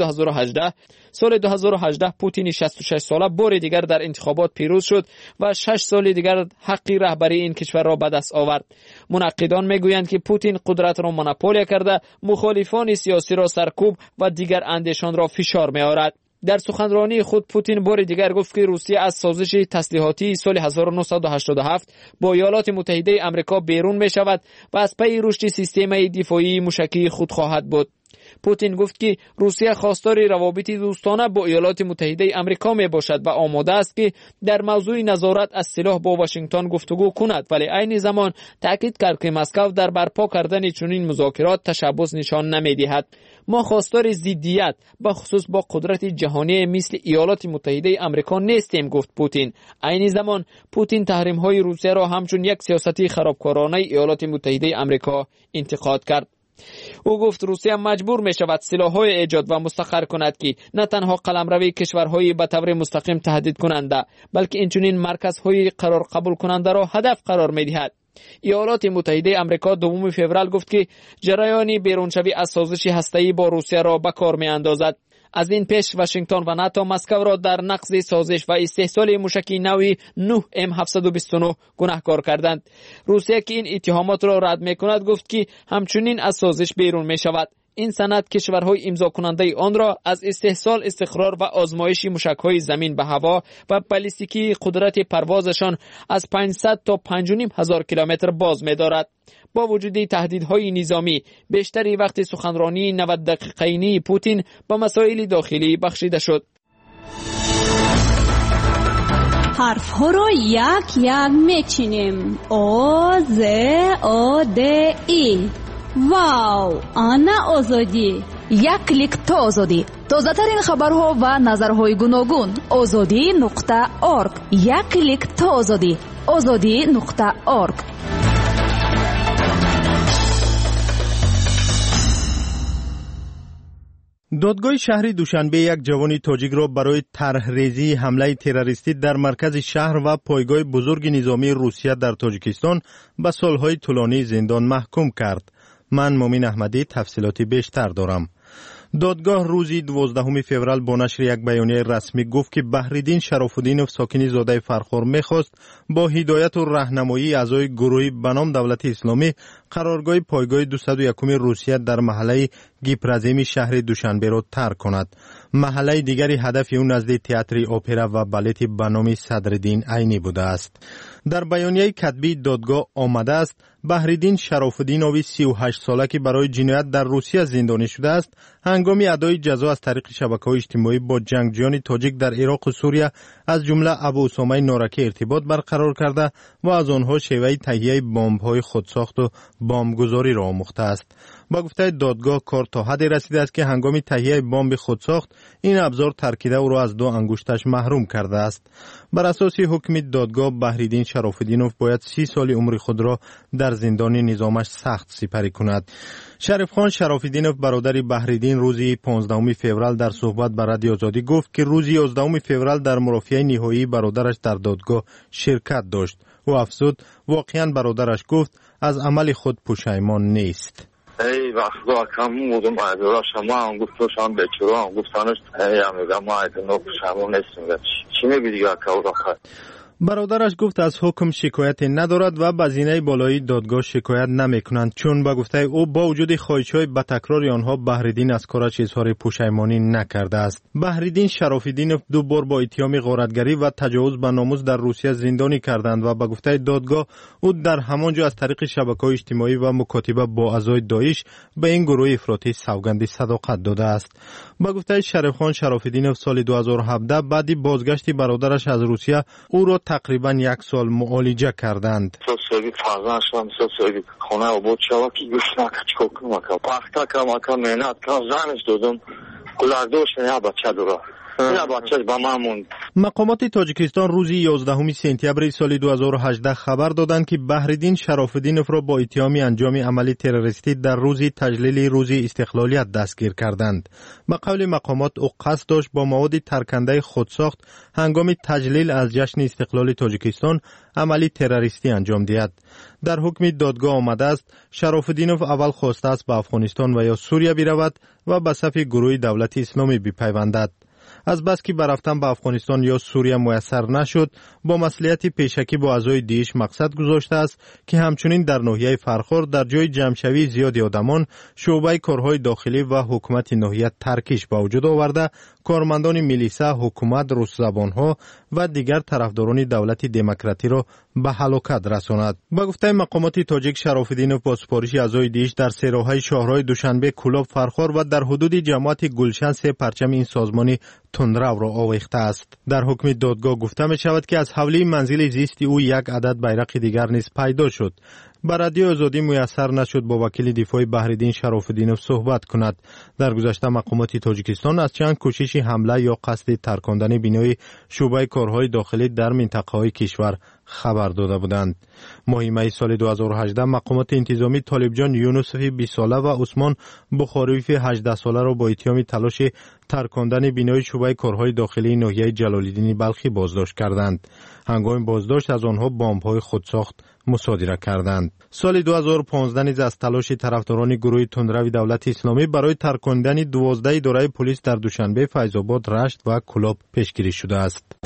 2018 پوتین 66 ساله بار دیگر در انتخابات پیروز شد و 6 سال دیگر حق رهبری این کشور را به دست آورد. منقدان می گویند که پوتین قدرت را مونوپول کرده، مخالفان سیاسی را سرکوب و دیگر اندیشان را فشار می آورد. در سخنرانی خود پوتین بار دیگر گفت که روسیه از سازش تسلیحاتی سال 1987 با ایالات متحده آمریکا بیرون می شود و از پی رشد سیستم دفاعی موشکی خود خواهد بود. پوتین گفت که روسیه خواستار روابط دوستانه با ایالات متحده آمریکا می باشد و آماده است که در موضوع نظارت از سلاح با واشنگتن گفتگو کند، ولی عین زمان تاکید کرد که مسکو در برپا کردن چنین مذاکرات تشبث نشان نمی دهد. ما خواستار ضدیت به خصوص با قدرت جهانی مثل ایالات متحده آمریکا نیستیم، گفت پوتین. عین زمان پوتین تحریم های روسیه را همچون یک سیاست خرابکارانه ایالات متحده آمریکا انتقاد کرد. او گفت روسیه مجبور می شود سلاح‌های ایجاد و مستقر کند که نه تنها قلمروی کشورهای به طور مستقیم تهدید کننده بلکه اینچنین مرکزهای قرار قبول کننده را هدف قرار می دهد. ایالات متحده آمریکا 2 فوریه گفت که جریان بیرونشوی از سازش هسته‌ای با روسیه را به کار می اندازد. از این پیش واشنگتن و ناتو مسکو را در نقض سازش و استحصال موشکی نوی 9M729 گناهکار کردند. روسیه که این اتهامات را رد می‌کند گفت که همچنین از سازش بیرون می‌شود. این سند کشورهای امضا کننده آن را از استحصال، استقرار و آزمایش موشک‌های زمین به هوا و بالستیکی قدرت پروازشان از 500 تا 5,500 کیلومتر باز می‌دارد. با وجود تهدیدهای نظامی، بیشتری وقت سخنرانی 90 دقیقه‌ای پوتین با مسائل داخلی بخشیده شد. حرف‌ها را یک یک می‌چینیم. او ز او د ای. واو، آنا آزادی. یک کلیک تا آزادی. تازه‌ترین خبرها و نظرهای گوناگون. azadi.org. یک کلیک تا آزادی. azadi.org. دادگاه شهری دوشنبه یک جوان تاجیک را برای طرحریزی حمله تروریستی در مرکز شهر و پایگاه بزرگ نظامی روسیه در تاجیکستان به سالهای طولانی زندان محکوم کرد. من مومین احمدی تفصیلات بیشتر دارم. دادگاه روزی 12 فوریه با نشر یک بیانیه رسمی گفت که بحرالدین شراف‌الدینوف ساکن زاده فرخار می‌خواست با هدایت و راهنمایی اعضای گروهی به نام دولت اسلامی قرارگاه پایگاه 201 روسیه در محله گیپرازیم شهر دوشنبه را ترک کند. محله دیگری هدف اون نزد تئاتر اپرا و بالت به نام صدرالدین عینی بوده است. در بیانیه کتبی دادگاه آمده است بحرالدین شراف‌الدینوف 38 ساله که برای جنایت در روسیه زندانی شده است، هنگام ادای جزا از طریق شبکه‌های اجتماعی با جنگجویان تاجیک در عراق و سوریه از جمله ابو اسامه نارکی ارتباط برقرار کرده و از آنها شیوه تهیه بمب‌های خودساخت و بمبگذاری را آموخته است. با گفته دادگاه کار تا حدی رسیده است که هنگام تهیه بمب خودساخت این ابزار ترکیده او را از 2 انگشتش محروم کرده است. بر اساس حکم دادگاه بحرالدین شراف‌الدینوف باید 30 سال عمر خود را در زندان نظامش سخت سپری کند. شریف خان شراف‌الدینوف برادر بحرالدین روزی 15 فوریه در صحبت با رادیو آزادی گفت که روزی 11 فوریه در مرافعه نهایی برادرش در دادگاه شرکت داشت. او افزود واقعا برادرش گفت از عمل خود پشیمان نیست. ای وقتا کم بودم ادارا شما هم گفتشان به چرا هم گفتانش میگم ما ادنا پشیمان نیستیم. چی میگی دیگه کاورا؟ برادرش گفت از حکم شکایت ندارد و به زینه بالایی دادگاه شکایت نمیکنند، چون به گفته او با وجود خواهش‌های به تکرار آنها بحرالدین از کارش اظهار پشیمانی نکرده است. بحرالدین شراف‌الدینوف 2 بار با اتهام غارتگری و تجاوز به ناموس در روسیه زندانی کردند و به گفته دادگاه او در همانجا از طریق شبکه‌های اجتماعی و مکاتبه با اعضای داعش به این گروه افراطی سوگند صداقت داده است. به گفته شریف خان شراف‌الدینوف سال 2017 بعد بازگشت برادرش از روسیه او را تقریبا 1 سال معالجه کردند. سوسیالی فرزندشم سوسیالی خونه و بود شوا که گوش نکچ کنم پختا کم مهنت کم زنش دادم کلاردوش یا بچه دورا یا بچه با مامون. مقامات تاجیکستان روزی 11 سپتامبر سال 2018 خبر دادند که بحرالدین شراف‌الدینوف را با اتهام انجام عملی تروریستی در روز تجلیل روز استقلالیت دستگیر کردند. به قول مقامات او قصد داشت با مواد ترکنده خودساخت هنگام تجلیل از جشن استقلال تاجیکستان عملی تروریستی انجام دهد. در حکم دادگاه آمده است شراف‌الدینوف اول خواسته است به افغانستان و یا سوریه برود و به صف گروه دولت اسلامی بپیوندد. از بس که برفتن به افغانستان یا سوریه میسر نشد، با مصلحت پیشکی با اعضای داعش مقصد گذاشته است که همچنین در ناحیه فرخار در جای جمعشوی زیادی آدمان شعبه کارهای داخلی و حکومت ناحیه ترکیش به وجود آورده کارمندان میلیسا، حکومت، روس زبانها و دیگر طرفداران دولت دموکراتی را به هلاکت رساند. با گفته مقامات تاجیک شراف‌الدینوف با سپارش اعضای داعش در 3 راههای شهرهای دوشنبه، کولاب، فرخار و در حدود جماعت گلشن 3 پرچم این سازمان تندرو را آویخته است. در حکم دادگاه گفته می شود که از حوله منزل زیست او 1 عدد بیرق دیگر نیز پیدا شد. بر رادیو آزادی میسر نشد با وکیل دفاع بحرالدین شراف‌الدینوف صحبت کند. در گذشته مقامات تاجیکستان از چند کوشش حمله یا قصد ترکاندن بینای شعبه کارهای داخلی در منطقه‌های کشور خبر داده بودند. ماه می سال 2018 مقامات انتظامی طالبجان یونسفی 20 ساله و عثمان بخاریف 18 ساله را با اتهام تلاش ترکاندن بنای شعبه کارهای داخلی ناحیه جلال‌الدین بلخی بازداشت کردند. هنگام بازداشت از آنها بمب‌های خودساخت مصادره کردند. سال 2015 نیز از تلاش طرفداران گروه تندرو دولت اسلامی برای ترکاندن 12 اداره پلیس در دوشنبه، فیض‌آباد، رشت و کلاب پیشگیری شده است.